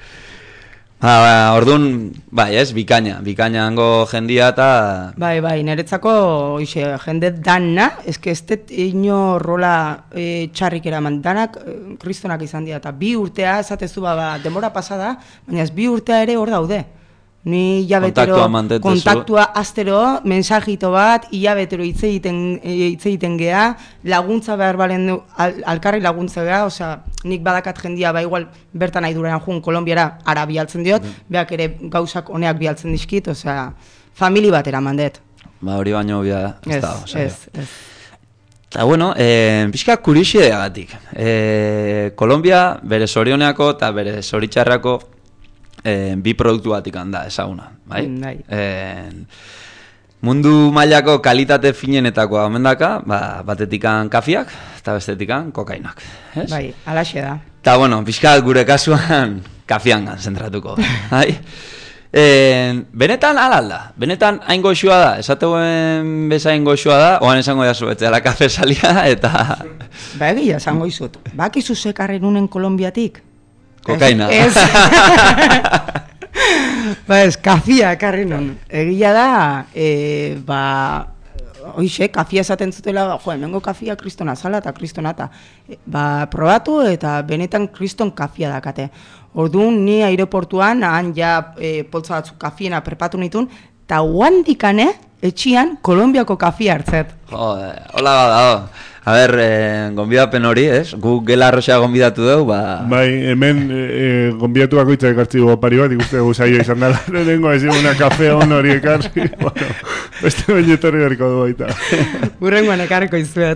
Ah, ba, orduan, bai, ez, bikaina, bikaina hango jendia eta... Bai, bai, niretzako, oixe, jende dana, eske ez dut ino rola e, txarrik eraman, danak e, kristonak izan dira, eta bi urtea, esatezu, ba, ba, demora pasada, baina ez bi urtea ere hor daude. Ni hilabetero, kontaktua, kontaktua astero, mensajito bat, hilabetero hitz egiten, hitz egiten geha, laguntza behar balen du, al, alkarri laguntza geha, osea, nik badakat jendia, ba igual, bertan nahi durean jun, Kolombiara ara bialtzen diot, mm. Beak ere gauzak honeak bialtzen dizkit, osea, famili bat eraman dut. Ba, hori baino bia da, ez da, osea. Ez, ez. Eta, bueno, eh, pixka kurixideagatik. Eh, Kolombia, bere zorioneako eta bere zoritxarrako, Eh, bi produktu batik handa ezaguna, bai? Mm, bai. Eh, mundu mailako kalitate finenetakoa omendaka, ba, batetikan kafiak eta bestetikan kokainak, ez? Bai, alaxe da. Eta, bueno, pixkat gure kasuan kafiangan zentratuko, bai? Eh, benetan alalda, benetan hain goxua da, esategoen bezain goxua da, oan esango da zuetzea la kafe salia, eta... Ba, egia esango izut, bakizu sekarren unen Kolombiatik? Kokaina. Ez. Ba, ez, kafia ekarri non. Egia da, e, ba, hoixe, kafia esaten zutela, jo, hemengo kafia kristona zala eta kristonata. E, ba, probatu eta benetan kriston kafia dakate. Orduan, ni aireportuan, han ja e, poltza batzuk kafiena prepatu nitun, eta guandikane, etxian, Kolombiako kafia hartzet. Jo, hola bada, a ber, eh, gonbidapen hori, ez? Gu gela arroxa gonbidatu dugu, ba... Bai, hemen e, gonbidatu bakoitza ekartzi dugu pari bat, ikuste dugu zaila izan dela, lehenengo ez una kafe hon hori ekarri, bueno, beste baino etorri berko du baita. Urrengoan ekarriko izuet.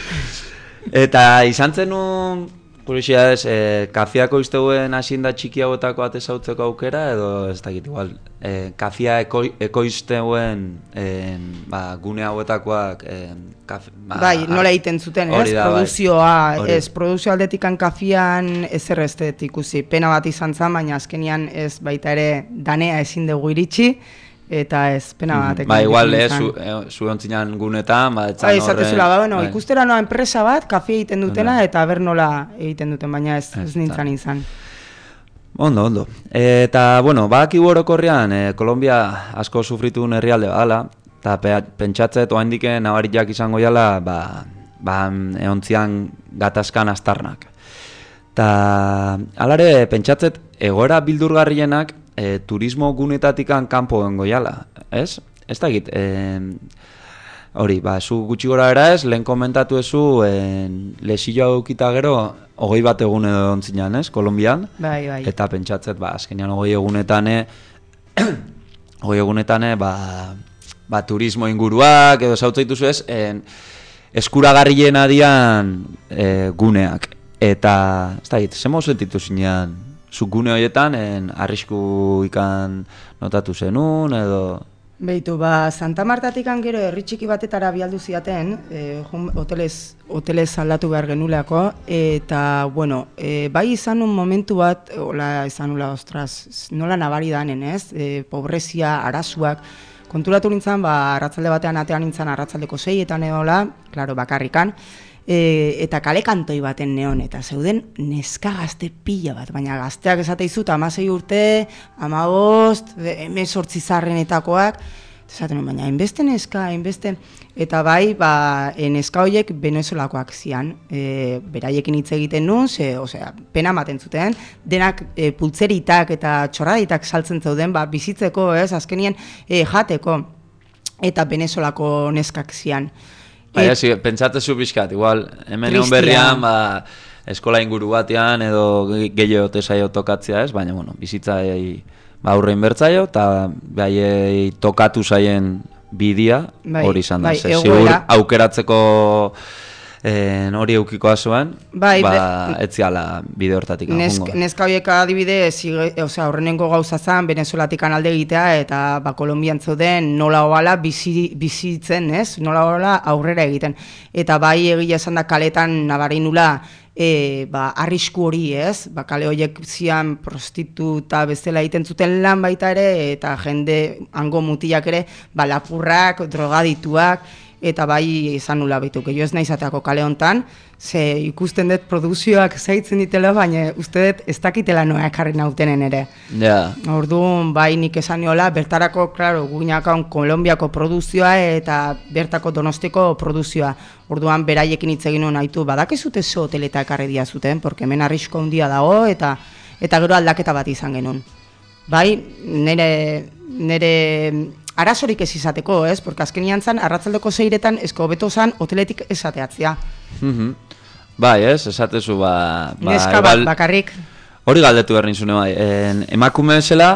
Eta izan zenun, kuriosidades, eh, kafiako izteguen hasinda txiki hauetako ate zautzeko aukera, edo ez dakit, igual, eh, kafia eko, ekoizteguen eh, ba, gune hauetakoak... Eh, kafe, ba, bai, nola egiten zuten, ez? Da, produzioa, bai. ez, produzio aldetikan kafian ezer ez dut ikusi. Pena bat izan zen, baina azkenian ez baita ere danea ezin dugu iritsi, eta ez, pena bat. Ba, igual, ez, zu, eh, zu ontzinan gunetan, ba, etzan horre... Ba, izatezula, ba, bueno, bai. ikustera noa enpresa bat, kafia egiten dutena, eta ber nola egiten duten, baina ez, ez, ez nintzen izan. Ondo, ondo. Eta, bueno, baki orokorrean, eh, Kolombia asko sufritu herrialde badala, eta pentsatzet oaindiken nabariak izango jala, ba, ba eontzian gatazkan astarnak. Eta, alare, pentsatzet, egoera bildurgarrienak e, turismo gunetatikan kanpo dengo jala, ez? Ez da egit, hori, ba, zu gutxi gora era ez, lehen komentatu ezu, lesilloa eukita gero, hogei bat egun edo ontzinan, ez, Kolombian? Bai, bai. Eta pentsatzet, ba, azkenean hogei egunetane, hogei egunetane, ba, ba, turismo inguruak, edo zautzaitu ez, en, eskuragarrien adian e, guneak. Eta, ez da, ze moz sentitu zinean, zuk gune horietan, en, arrisku ikan notatu zenun, edo... Beitu, ba, Santa Martatikan gero herri txiki batetara bialdu ziaten, e, hotelez, hotelez aldatu behar genuleako, eta, bueno, e, bai izan un momentu bat, hola izan nula, ostras, nola nabari danen, ez? E, pobrezia, arazuak, konturatu nintzen, ba, arratzalde batean atean nintzen, arratzaldeko seietan edola, klaro, bakarrikan, e, eta kale kantoi baten neon, eta zeuden neska gazte pila bat, baina gazteak esate izut, amasei urte, amabost, emezortzi zarrenetakoak, esaten, baina hainbeste neska, hainbeste, eta bai, ba, neska horiek venezuelakoak zian, e, beraiekin hitz egiten nun, ze, osea, pena maten zuten, denak e, pultzeritak eta txorraditak saltzen zeuden, ba, bizitzeko, ez, azkenien e, jateko, eta venezuelako neskak zian. Baina, si, pentsatzezu pixkat, igual, hemen egon berrian, ba, eskola inguru batean, edo gehiago tesaio tokatzea ez, baina, bueno, bizitzaiei ba, aurrein bertzaio, eta behaiei tokatu zaien bidia, bai, hori izan da, bai, ze, ziur aukeratzeko en, hori eukikoa zuen, bai, ba, etziala bide hortatik nesk, neska horiek adibide, osea, horrenengo gauza zan, Venezuelatikan alde egitea, eta ba, Kolombian zeuden nola hoala bizi, bizitzen, ez? Nola hoala aurrera egiten. Eta bai egia esan da kaletan nabarinula, e, ba, arrisku hori, ez? Ba, kale horiek zian prostituta bezala egiten zuten lan baita ere, eta jende hango mutilak ere, ba, lapurrak, drogadituak, eta bai izan nula bitu, jo ez naizateako kale hontan, ze ikusten dut produzioak zaitzen ditela, baina uste dut ez dakitela noa ekarri nautenen ere. Ja. Orduan, bai nik esan niola, bertarako, klaro, guinakaun Kolombiako produzioa eta bertako Donostiko produzioa. Orduan, beraiekin hitz egin hona haitu, badakezute zo hoteleta ekarri dia zuten, porque hemen arrisko handia dago, eta eta gero aldaketa bat izan genuen. Bai, nire... nire arazorik ez izateko, ez? Porque azkenian zan, arratzaldeko seiretan, esko hobeto zan, hoteletik esateatzea. Mm-hmm. Bai, ez? Esatezu, ba... ba neska bat, bakarrik. Hori galdetu behar nintzune, bai. En, emakume zela,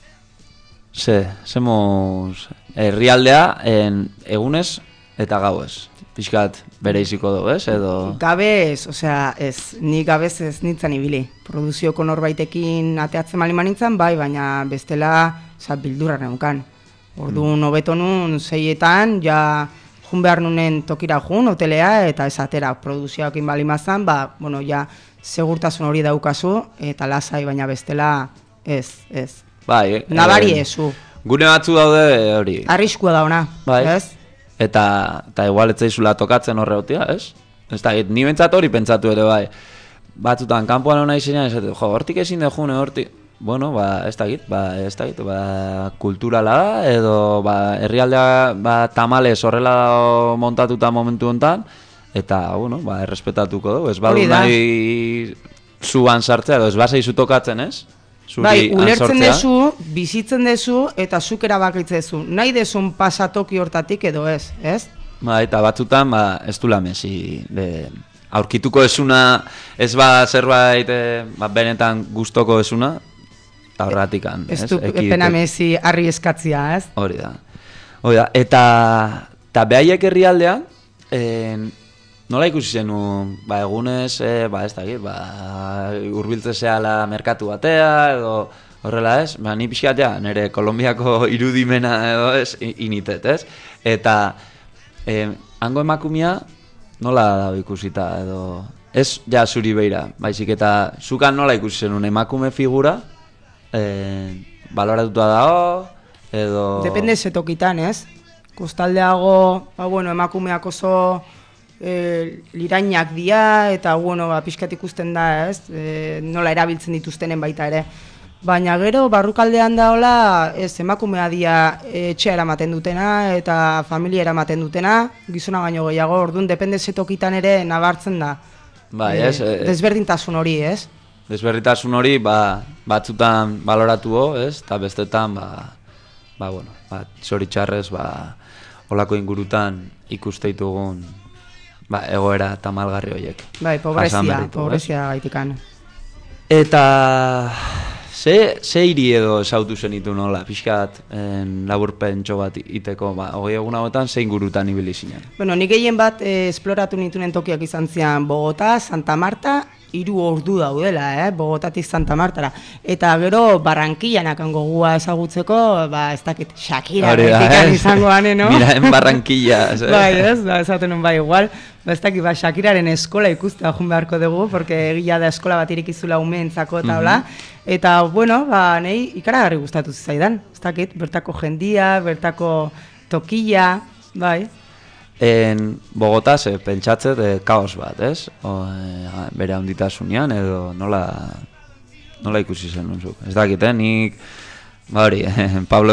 ze, zemuz, herrialdea, en, egunez eta gauez. Piskat bere iziko dugu, ez? Edo... Gabez, osea, ez, ni gabez ez nintzen ibili. Produzioko norbaitekin ateatzen mali manintzen, bai, baina bestela, osea, bildurra neukan. Orduan, hobeto nun, zeietan, ja, jun behar nunen tokira jun, hotelea, eta esatera, produzioakin bali mazan, ba, bueno, ja, segurtasun hori daukazu, eta lasai, baina bestela, ez, ez. Bai, nabari ezu. Gune batzu daude hori. Arriskua dauna, bai. Ez? Eta, eta igual etzaizula tokatzen horre hotia, ez? Ez da, ni bentsatu hori pentsatu ere, bai. Batzutan, kanpoan hona izenean, esate, jo, hortik ezin de june, hortik. bueno, ba, ez dakit, ba, ez dakit, ba, kulturala da, edo, ba, herrialdea, ba, tamales horrela montatuta momentu hontan, eta, bueno, ba, errespetatuko dugu, ez badu nahi zuan sartzea, edo ez basei zutokatzen, ez? Zuri bai, ulertzen ansortzea. dezu, bizitzen dezu, eta zuk erabakitzezu, nahi dezun pasatoki hortatik edo ez, ez? Ba, eta batzutan, ba, ez du lamesi, de, aurkituko esuna, ez ba zerbait, e, ba, benetan gustoko esuna, eta horratikan, ez? Ez du pena mezi harri eskatzia, ez? Hori da. Hori da, eta, eta behaiek herrialdean, e, nola ikusi zenu, ba, egunez, e, ba, ez dakit, ba, urbiltze zehala merkatu batea, edo horrela ez, ba, ni pixkatea, nire Kolombiako irudimena edo ez, initet, ez? Eta, e, hango emakumia, nola dago ikusita, edo, ez ja zuri beira, baizik eta zukan nola ikusi zenun emakume figura, e, baloratuta dago, edo... Depende zetokitan, ez? Kostaldeago, ba, bueno, emakumeak oso e, lirainak dira, eta, bueno, ba, pixkat ikusten da, ez? E, nola erabiltzen dituztenen baita ere. Baina gero, barrukaldean daola, ez, emakumea dia etxea eramaten dutena, eta familia eramaten dutena, gizona baino gehiago, orduan, depende zetokitan ere nabartzen da. Bai, ez? E, desberdintasun hori, ez? Desberdintasun hori, ba, batzutan baloratuo, ez? Eta bestetan, ba, ba, bueno, ba, zoritxarrez, ba, olako ingurutan ikuste ditugun, ba, egoera tamalgarri horiek. Bai, pobrezia, pobrezia gaitikan. Eta... Ze, ze hiri edo esautu zenitu nola, pixkat en, laburpentxo bat iteko, ba, hogei egun hauetan zein gurutan ibili zinen? Bueno, nik gehien bat eh, esploratu nitunen tokiak izan zian Bogota, Santa Marta, hiru ordu daudela, eh? Bogotatik Santa Martara. Eta gero Barranquillan gogua ezagutzeko, ba, ez dakit, Shakira behikan izango gane, no? Mira, en Barranquilla. Bai, ez, da, ezaten un bai igual. Ba, ez dakit, ba, Shakiraren eskola ikustea jun beharko dugu, porque egia da eskola bat irikizula umeentzako eta hola. Eta, bueno, ba, nahi ikaragarri gustatu zizaidan. Ez dakit, bertako jendia, bertako tokia, bai. En Bogota, ze, pentsatzet, e, kaos bat, ez? O, e, bere handitasunean, edo nola, nola ikusi zen nuzuk. Ez dakit, eh? Nik, ba hori, Pablo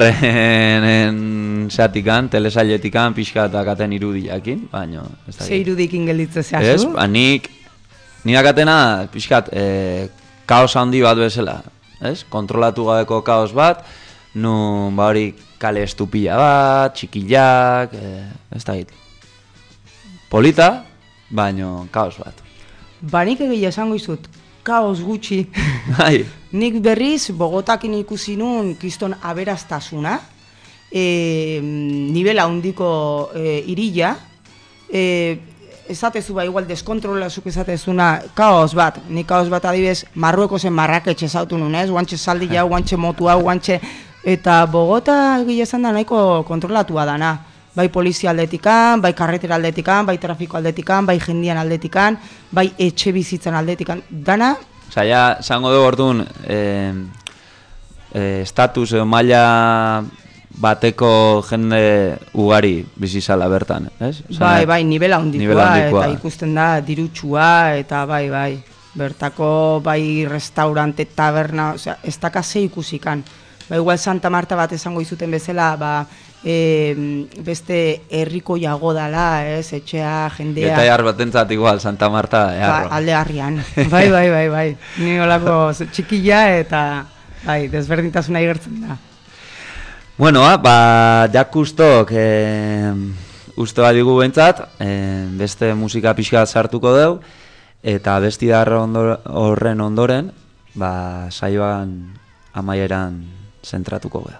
Escobarren zeatikan, telesailetikan, pixka eta katen irudiakin, baina, ez dakit. Ze irudikin gelditze zehazu? Ez, ba, nik, nik akatena, pixkat, e, kaos handi bat bezala, ez? Kontrolatu gabeko kaos bat, nu, ba hori, kale estupila bat, txikillak, e, ez da hit. Polita, baino kaos bat. Ba, nik egia esango izut, kaos gutxi. Bai. Nik berriz, Bogotakin ikusi nun kiston aberastasuna, e, nivela handiko e, irila, e, esatezu ba, igual deskontrolasuk esatezuna, kaos bat, nik kaos bat adibez, Marruekosen Marraketxe zautu nun, ez? Guantxe zaldi jau, guantxe motu hau, guantxe... Eta Bogota egia esan da nahiko kontrolatua dana. Bai polizia aldetikan, bai karretera aldetikan, bai trafiko aldetikan, bai jendian aldetikan, bai etxe bizitzan aldetikan. Dana... Osa, ja, zango dugu orduan, eh, eh, status edo maila bateko jende ugari bizizala bertan, ez? Osa, bai, bai, nivela handikoa, nivela handikoa, eta ikusten da dirutxua, eta bai, bai. Bertako, bai, restaurante, taberna, osea, ez dakase ikusikan. Ba, igual Santa Marta bat esango izuten bezala, ba, e, beste herriko jago dala, ez, etxea, jendea... Eta jar batentzat igual, Santa Marta, jarro. Ba, alde harrian, bai, bai, bai, bai. Ni olako txikilla eta, bai, desberdintasuna igertzen da. Bueno, ba, jakustok, eh, uste bat digu bentsat, eh, beste musika pixka sartuko deu, eta bestidar horren ondoren, ba, saioan amaieran zentratuko gara.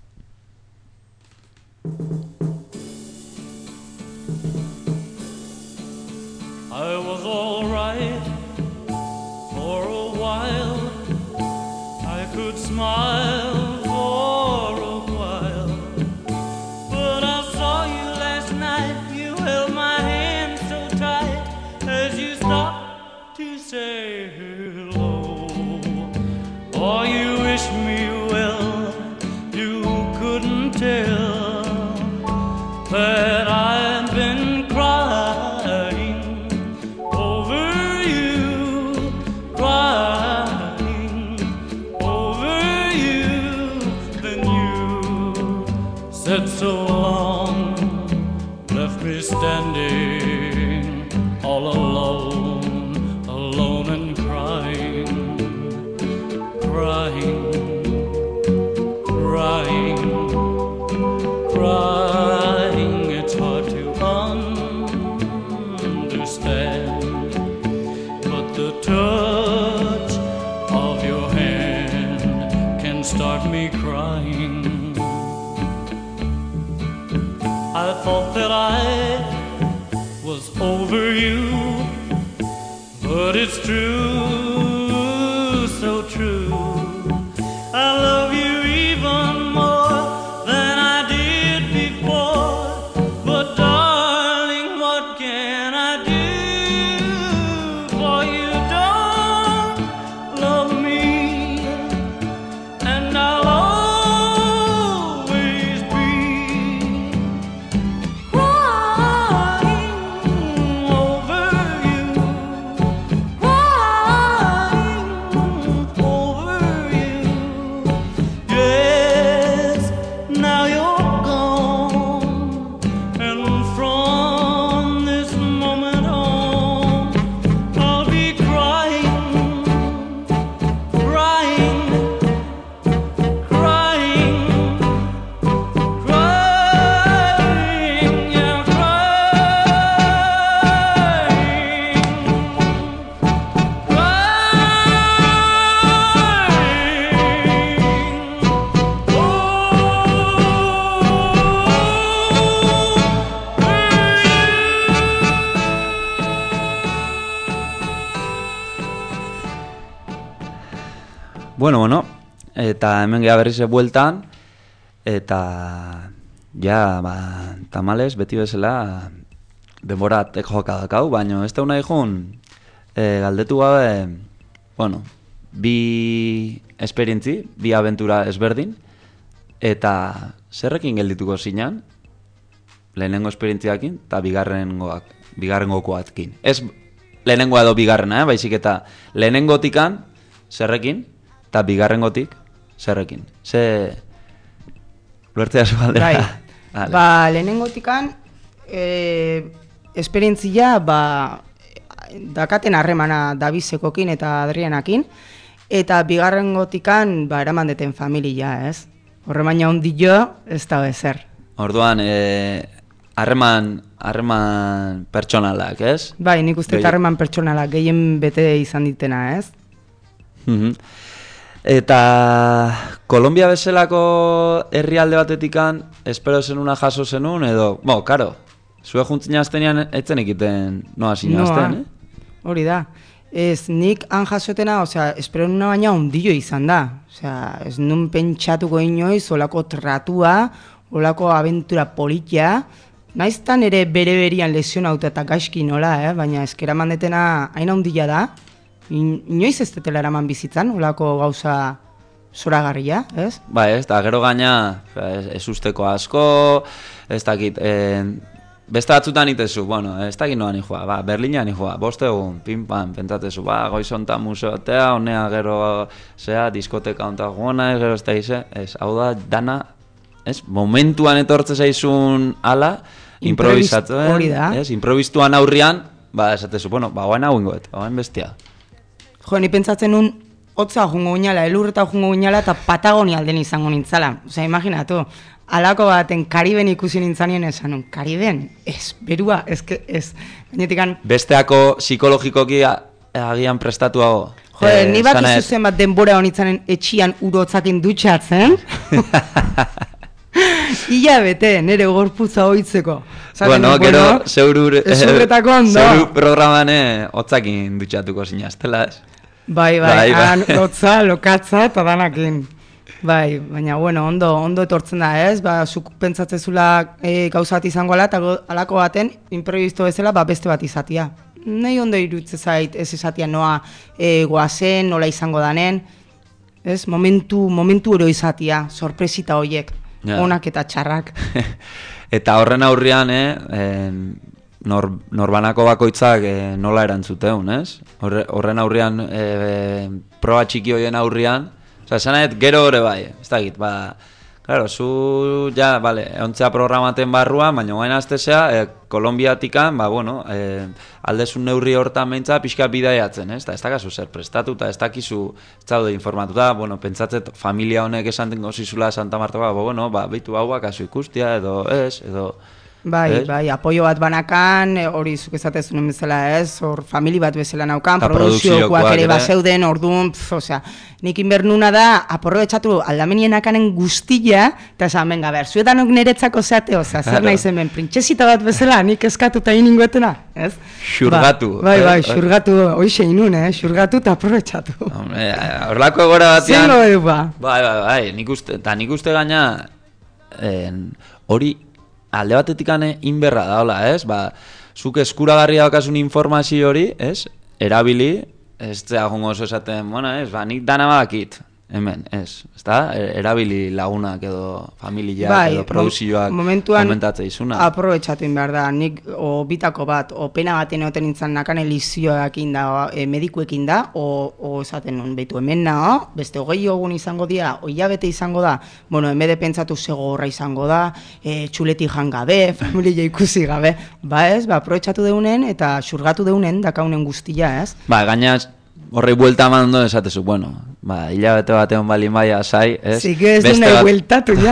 I was all right for a while. I could smile for a while. But I saw you last night. You held my hand so tight as you stopped to say hello. Oh, you wish me well. You couldn't tell that I've been crying over you, crying over said so long, left me standing all alone, alone and crying, crying, crying, crying. It's hard to understand, but the touch of your hand can start me crying. I thought that I was over you, but it's true, so true. I love you even more than I did before, but darling, what can I do? For you don't love me, and I'll always be crying over you, crying over you. Yes, now you're gone, and from this moment on, I'll be crying, crying, crying, crying, yeah, Bueno, bueno, eta hemen geha berrize bueltan, eta ja, ba, tamales, beti bezala, denbora teko joka dakau, baina ez da unai jun, e, galdetu gabe, bueno, bi esperientzi, bi abentura ezberdin, eta zerrekin geldituko zinan, lehenengo esperientziakin, eta bigarrengoak, bigarrengokoatkin. Ez lehenengoa edo bigarrena, eh? Baizik eta lehenengotikan, zerrekin, eta bigarrengotik, zerrekin. Ze... Luertzea zu aldera. Bai, ba, lehenengotikan, e, esperientzia, ba, dakaten harremana Dabizekokin eta Adrianakin, eta bigarrengotikan, ba, eraman deten familia, ez? Horremaina hondi jo, ez da bezer. Orduan, eh, harreman, harreman pertsonalak, ez? Bai, nik uste Gehien- harreman pertsonalak gehien bete izan ditena, ez? Mhm. Eta Kolombia bezalako herrialde batetikan espero zenuna jaso zenun edo, bo, karo, zue juntzina aztenean etzen ekiten noa sinazten, Noa, eh? Hori da. Ez, nik han jasotena, osea, espero nuna baina ondillo izan da. Osea, ez nun pentsatuko inoiz, olako tratua, olako abentura politia, naiztan ere bere berian lesionauta eta gaizki nola, eh? Baina eskera mandetena hain ondila da. In, inoiz ez detela eraman bizitzan, olako gauza zoragarria, ez? Ba ez, eta gero gaina ez, ez usteko asko, ez dakit, eh, beste batzutan itezu, bueno, ez dakit noa nijoa, ba, Berlinean nijoa, bost egun, pin-pan, pentsatezu, ba, goizontan museotea, honea gero, zea, diskoteka onta guona, gero ez da ize, ez, hau da, dana, ez, momentuan etortze zaizun ala, Improvis- improvisatzen, hori da. ez, improvistuan aurrian, ba, esatezu, bueno, ba, guain hau ingoet, guain bestia. Jo, ni pentsatzen nun, hotza jungo guinala, elurreta jungo guinala, eta Patagonia alden izango nintzala. Osea, imaginatu, alako baten Kariben ikusi nintzanien esan nun, Kariben, ez, berua, ez, que, ez, gainetikan, Besteako psikologikoki a- agian prestatuago. jo, Eh, ni bakizu esanet- zen bat denbora honitzanen etxian urotzakin dutxatzen, Ia bete, nere gorputza hoitzeko. Zaten, Bueno, gero zeuru ezurretako ondo. zeuru programane hotzakin dutxatuko zinaztela, ez? Bai, bai, Bai, bai. han hotza, lokatza eta danakin. Bai, baina bueno, ondo ondo etortzen da, ez? Ba, zuk pentsatzezula e, gauza bat izango ala, eta go- halako baten, improvisto bezala, ba, beste bat izatia. Nahi ondo irutze zait, ez izatia noa e, goazen, nola izango danen, ez? Momentu, momentu oro izatia, sorpresita hoiek, Ja. onak eta txarrak. Eta horren aurrian, eh, eh, nor, norbanako bakoitzak eh, nola erantzuteun, ez? Horre, horren aurrian, eh, proba txiki hoien aurrian, oza, esan nahet, gero hori bai, ez dakit, ba, Claro, zu, ja, bale, ontzea programaten barruan, baina gain aztezea, eh, Kolombiatikan, ba, bueno, eh, aldezun neurri hortan mentza pixka bidaiatzen, ez? Ez dakazu zer prestatuta, ez dakizu, ez zaude informatuta, bueno, pentsatzet familia honek esan den gozizula Santa Marta, ba, bueno, ba, beitu hauak azu ikustia, edo ez, edo... Bai, Ez? bai, apoio bat banakan, e, hori zuk esatezunen bezala ez, hor famili bat bezala naukan, Ta produkziokoak produkziokoak ere ere. baseuden, orduan, pf, osea, nik inbernuna da, aprobetxatu aldamenien akanen guztia, eta esan, benga, ber, zuetanok niretzako zeate, osea, zer Claro. nahi hemen printxesita bat bezala, nik eskatuta ininguetena, ez? Xurgatu, Ba, bai, bai, eh? xurgatu, hoixe inun, eh, xurgatu eta aprobetxatu. Hombre, horlako egora batean... Zengo edu ba? Bai, bai, bai, nik uste, eta nik uste gaina, en, hori alde batetik inberra da, hola, ez? Ba, zuk eskuragarria daukasun informazio hori, ez? Erabili, ez zea jongo oso esaten, bueno, ez, ba, nik dana badakit, hemen, ez, ezta? Erabili lagunak edo familiak Bai, edo produzioak momentuan komentatze izuna. aprobetxatu behar da, nik o, bitako bat, o pena baten egoten nintzen nakan elizioekin da, o, e, medikuekin da, o, o esaten nun, behitu hemen nao, beste hogei egun izango dira, oilabete izango da, bueno, emede pentsatu zegorra izango da, e, txuleti jan gabe, familia ikusi gabe, ba ez, ba, aprobetxatu deunen, eta xurgatu deunen, dakaunen guztia, ez? Ba, gaina horrei buelta eman ondo esatezu, bueno, ba, hilabete batean balin baia sai, ez? Sí que ez du Beste nahi bat- bueltatu, ja.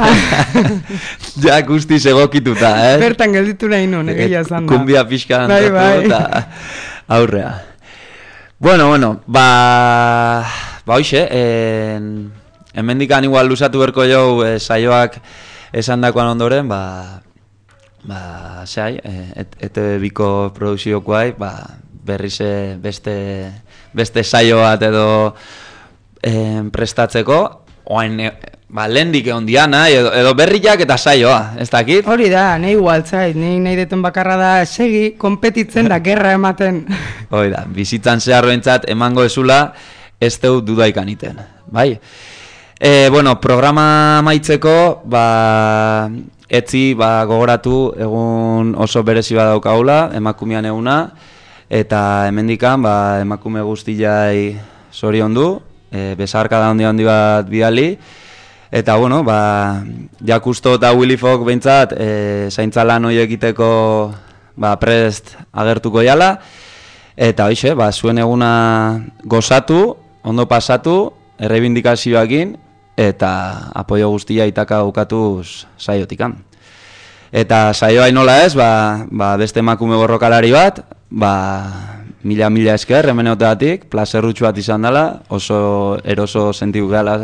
Ja, guztiz egokituta, ez? Bertan gelditu nahi nun, egia esan da. Kumbia pixka Bai, antatu bai. eta aurrea. Bueno, bueno, ba... Ba, hoxe, en, hemendikan igual luzatu berko jau eh, saioak esan dakoan ondoren, ba... Ba, zai, eh, et, E T B biko produkziokoai, ba, berriz eh, beste, beste saio bat edo eh, prestatzeko, oain, eh, ba, lehendik egon diana, edo, edo berriak eta saioa, ez dakit? Hori da, nahi igual zait, nahi nahi deten bakarra da segi, konpetitzen da, gerra ematen. Hoi da, bizitzan zehar behintzat emango ezula, ez deu dudaikan iten, bai? E, bueno, programa amaitzeko, ba, etzi, ba, gogoratu, egun oso berezi bat daukagula, emakumean eguna, eta hemendikan, ba, emakume guztiai zoriondu, e, besarka da handi handi bat bidali, eta, bueno, ba, Jakusto eta Willy Fogg behintzat, e, zaintza lan hori egiteko, ba, prest agertuko jala, eta hoxe, ba, zuen eguna gozatu, ondo pasatu, errebindikazioakin, eta apoio guztia itaka daukatuz saiotikan. Eta saioa nola ez, ba, ba beste emakume borrokalari bat, ba, mila mila esker hemen egoteagatik, plazerrutxu bat izan dela, oso eroso sentitu gala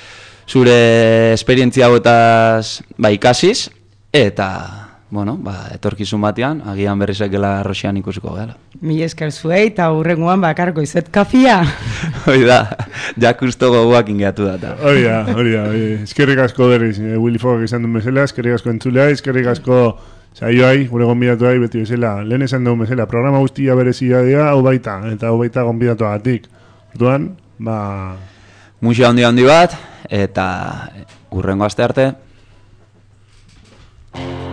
zure esperientzia hauetaz ba, ikasiz, eta, bueno, ba, etorkizun batean, agian berrizekela Roxian ikusiko gala. Mi esker zuei, eta hurrengoan bakarko izet kafia. Hoi da, Jakusto gogoak ingeatu data. Hori da, hori da, hori da. Eskerrik asko berriz, eh, Willy Fogg izan duen bezala, eskerrik asko entzulea, eskerrik asko saioai, gure gonbidatuai, beti bezala, lehen esan duen bezala, programa guztia berezia dira, hau baita, eta hau baita gonbidatuagatik. Orduan, ba... Muxia handi handi bat, eta hurrengo aste arte.